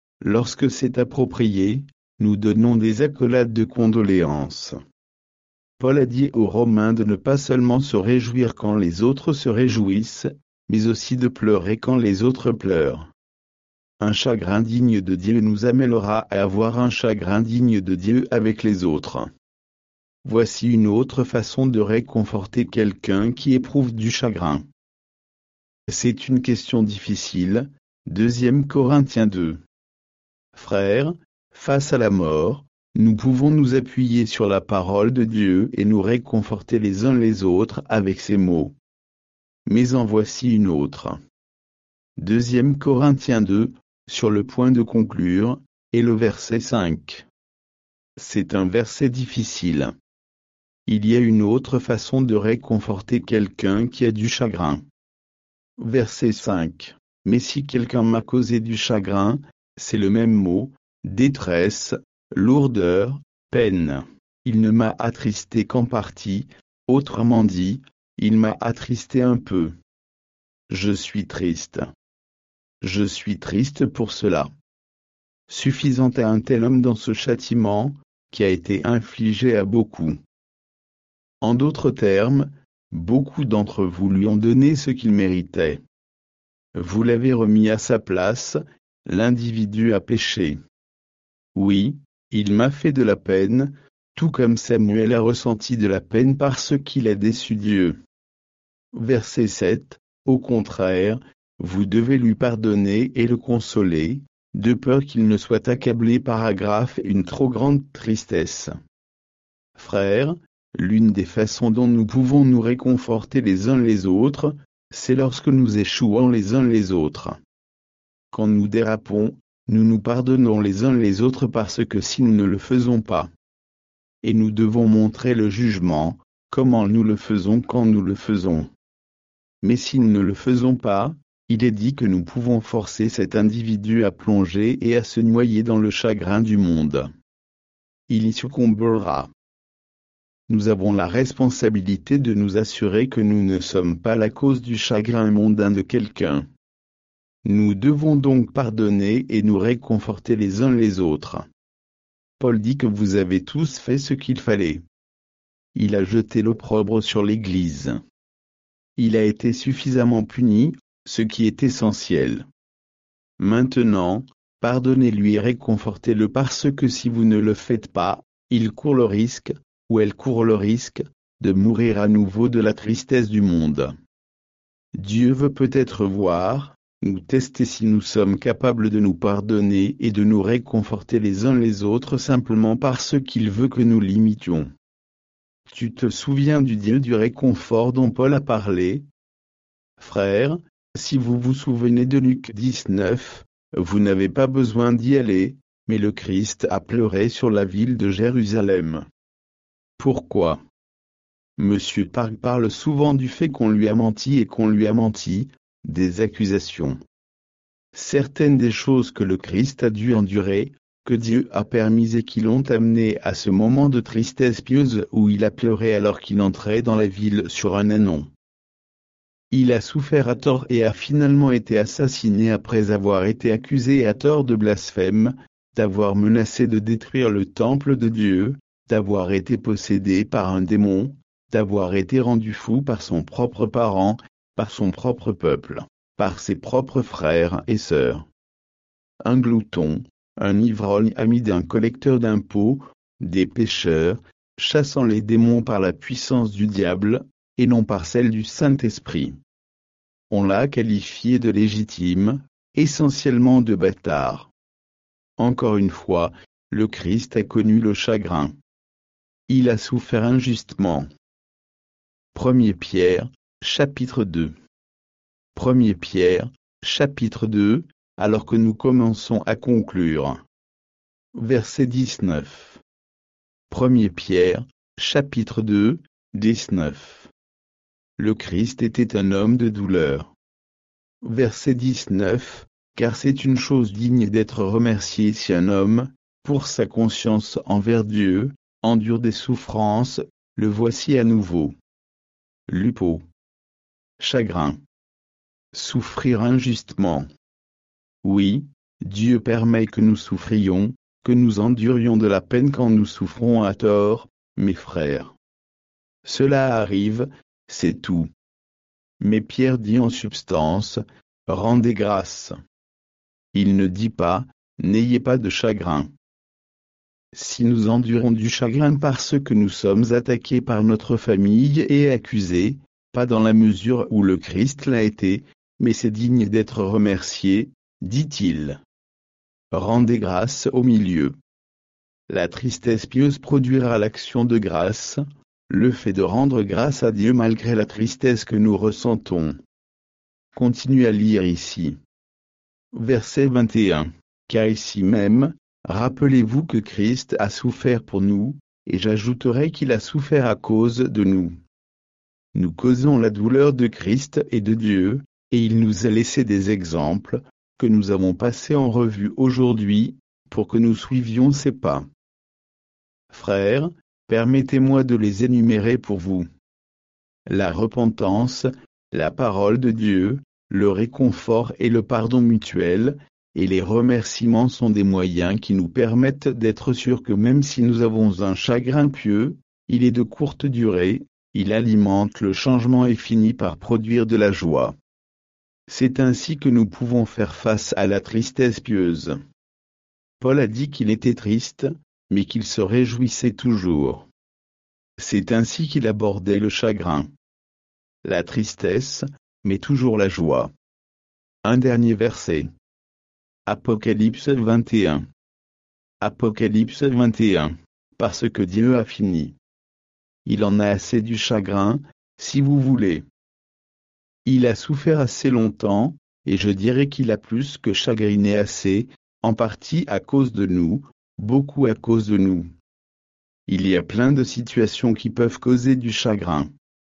Lorsque c'est approprié, nous donnons des accolades de condoléances. Paul a dit aux Romains de ne pas seulement se réjouir quand les autres se réjouissent, mais aussi de pleurer quand les autres pleurent. Un chagrin digne de Dieu nous amènera à avoir un chagrin digne de Dieu avec les autres. Voici une autre façon de réconforter quelqu'un qui éprouve du chagrin. C'est une question difficile. 2 Corinthiens 2. Frères, face à la mort, nous pouvons nous appuyer sur la parole de Dieu et nous réconforter les uns les autres avec ces mots. Mais en voici une autre. 2 Corinthiens 2, sur le point de conclure, et le verset 5. C'est un verset difficile. Il y a une autre façon de réconforter quelqu'un qui a du chagrin. Verset 5. Mais si quelqu'un m'a causé du chagrin, c'est le même mot, détresse, lourdeur, peine. Il ne m'a attristé qu'en partie, autrement dit, il m'a attristé un peu. Je suis triste. Je suis triste pour cela. Suffisant à un tel homme dans ce châtiment, qui a été infligé à beaucoup. En d'autres termes, beaucoup d'entre vous lui ont donné ce qu'il méritait. Vous l'avez remis à sa place, l'individu a péché. Oui, il m'a fait de la peine, tout comme Samuel a ressenti de la peine parce qu'il a déçu Dieu. Verset 7. Au contraire, vous devez lui pardonner et le consoler, de peur qu'il ne soit accablé par agrafe et une trop grande tristesse. Frères, l'une des façons dont nous pouvons nous réconforter les uns les autres, c'est lorsque nous échouons les uns les autres. Quand nous dérapons, nous nous pardonnons les uns les autres parce que si nous ne le faisons pas, et nous devons montrer le jugement, comment nous le faisons quand nous le faisons. Mais si nous ne le faisons pas, il est dit que nous pouvons forcer cet individu à plonger et à se noyer dans le chagrin du monde. Il y succombera. Nous avons la responsabilité de nous assurer que nous ne sommes pas la cause du chagrin mondain de quelqu'un. Nous devons donc pardonner et nous réconforter les uns les autres. Paul dit que vous avez tous fait ce qu'il fallait. Il a jeté l'opprobre sur l'Église. Il a été suffisamment puni, ce qui est essentiel. Maintenant, pardonnez-lui et réconfortez-le parce que si vous ne le faites pas, il court le risque, ou elle court le risque, de mourir à nouveau de la tristesse du monde. Dieu veut peut-être voir, nous tester si nous sommes capables de nous pardonner et de nous réconforter les uns les autres simplement parce qu'il veut que nous l'imitions. Tu te souviens du Dieu du réconfort dont Paul a parlé? Frères, si vous vous souvenez de Luc 19, vous n'avez pas besoin d'y aller, mais le Christ a pleuré sur la ville de Jérusalem. Pourquoi? Monsieur Park parle souvent du fait qu'on lui a menti et qu'on lui a menti, des accusations. Certaines des choses que le Christ a dû endurer, que Dieu a permises et qui l'ont amené à ce moment de tristesse pieuse où il a pleuré alors qu'il entrait dans la ville sur un ânon. Il a souffert à tort et a finalement été assassiné après avoir été accusé à tort de blasphème, d'avoir menacé de détruire le temple de Dieu, d'avoir été possédé par un démon, d'avoir été rendu fou par son propre parent, par son propre peuple, par ses propres frères et sœurs. Un glouton, un ivrogne ami d'un collecteur d'impôts, des pécheurs, chassant les démons par la puissance du diable, et non par celle du Saint-Esprit. On l'a qualifié de légitime, essentiellement de bâtard. Encore une fois, le Christ a connu le chagrin. Il a souffert injustement. 1 Pierre, chapitre 2. 1 Pierre, chapitre 2, alors que nous commençons à conclure. Verset 19. 1 Pierre, chapitre 2, 19. Le Christ était un homme de douleur. Verset 19. Car c'est une chose digne d'être remerciée si un homme, pour sa conscience envers Dieu, endure des souffrances, le voici à nouveau. Lupo. Chagrin. Souffrir injustement. Oui, Dieu permet que nous souffrions, que nous endurions de la peine quand nous souffrons à tort, mes frères. Cela arrive, c'est tout. Mais Pierre dit en substance, rendez grâce. Il ne dit pas, n'ayez pas de chagrin. Si nous endurons du chagrin parce que nous sommes attaqués par notre famille et accusés, pas dans la mesure où le Christ l'a été, mais c'est digne d'être remercié, dit-il. Rendez grâce au milieu. La tristesse pieuse produira l'action de grâce, le fait de rendre grâce à Dieu malgré la tristesse que nous ressentons. Continue à lire ici. Verset 21. Car ici même, rappelez-vous que Christ a souffert pour nous, et j'ajouterai qu'il a souffert à cause de nous. Nous causons la douleur de Christ et de Dieu, et il nous a laissé des exemples, que nous avons passés en revue aujourd'hui, pour que nous suivions ses pas. Frères, permettez-moi de les énumérer pour vous. La repentance, la parole de Dieu, le réconfort et le pardon mutuel, et les remerciements sont des moyens qui nous permettent d'être sûrs que même si nous avons un chagrin pieux, il est de courte durée, il alimente le changement et finit par produire de la joie. C'est ainsi que nous pouvons faire face à la tristesse pieuse. Paul a dit qu'il était triste, mais qu'il se réjouissait toujours. C'est ainsi qu'il abordait le chagrin. La tristesse, mais toujours la joie. Un dernier verset. Apocalypse 21. Apocalypse 21. Parce que Dieu a fini. Il en a assez du chagrin, si vous voulez. Il a souffert assez longtemps, et je dirais qu'il a plus que chagriné assez, en partie à cause de nous, beaucoup à cause de nous. Il y a plein de situations qui peuvent causer du chagrin.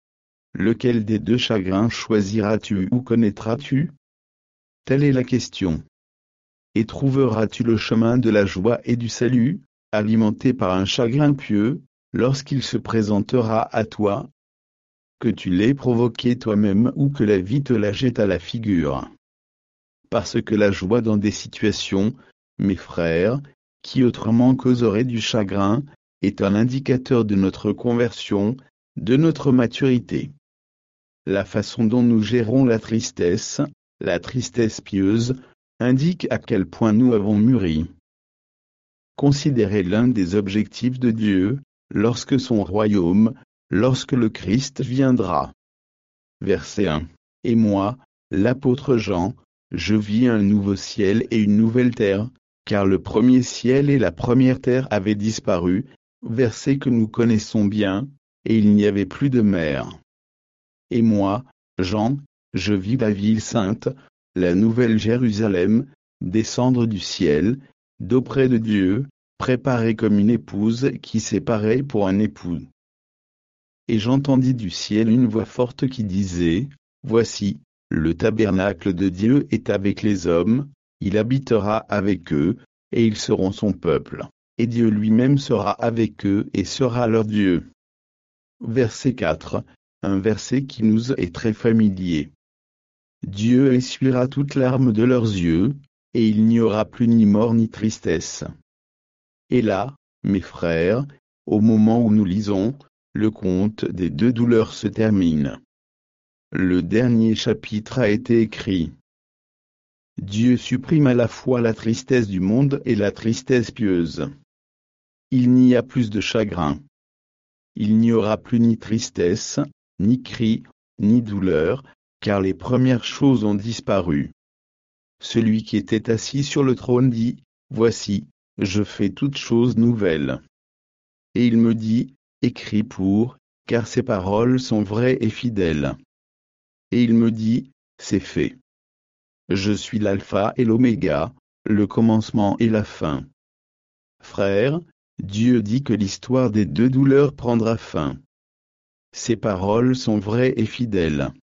Lequel des deux chagrins choisiras-tu ou connaîtras-tu? Telle est la question. Et trouveras-tu le chemin de la joie et du salut, alimenté par un chagrin pieux, lorsqu'il se présentera à toi? Que tu l'aies provoqué toi-même ou que la vie te la jette à la figure. Parce que la joie dans des situations, mes frères, qui autrement causeraient du chagrin, est un indicateur de notre conversion, de notre maturité. La façon dont nous gérons la tristesse pieuse, indique à quel point nous avons mûri. Considérez l'un des objectifs de Dieu, lorsque son royaume, lorsque le Christ viendra. Verset 1. Et moi, l'apôtre Jean, je vis un nouveau ciel et une nouvelle terre, car le premier ciel et la première terre avaient disparu, verset que nous connaissons bien, et il n'y avait plus de mer. Et moi, Jean, je vis la ville sainte, la nouvelle Jérusalem, descendre du ciel, d'auprès de Dieu, préparée comme une épouse qui s'est parée pour un époux. Et j'entendis du ciel une voix forte qui disait, Voici, le tabernacle de Dieu est avec les hommes, il habitera avec eux, et ils seront son peuple, et Dieu lui-même sera avec eux et sera leur Dieu. Verset 4, un verset qui nous est très familier. Dieu essuiera toute larme de leurs yeux, et il n'y aura plus ni mort ni tristesse. Et là, mes frères, au moment où nous lisons, le conte des deux douleurs se termine. Le dernier chapitre a été écrit. Dieu supprime à la fois la tristesse du monde et la tristesse pieuse. Il n'y a plus de chagrin. Il n'y aura plus ni tristesse, ni cri, ni douleur, car les premières choses ont disparu. Celui qui était assis sur le trône dit, Voici, je fais toutes choses nouvelles. Et il me dit, Écris pour, car ces paroles sont vraies et fidèles. Et il me dit, C'est fait. Je suis l'alpha et l'oméga, le commencement et la fin. Frères, Dieu dit que l'histoire des deux douleurs prendra fin. Ces paroles sont vraies et fidèles.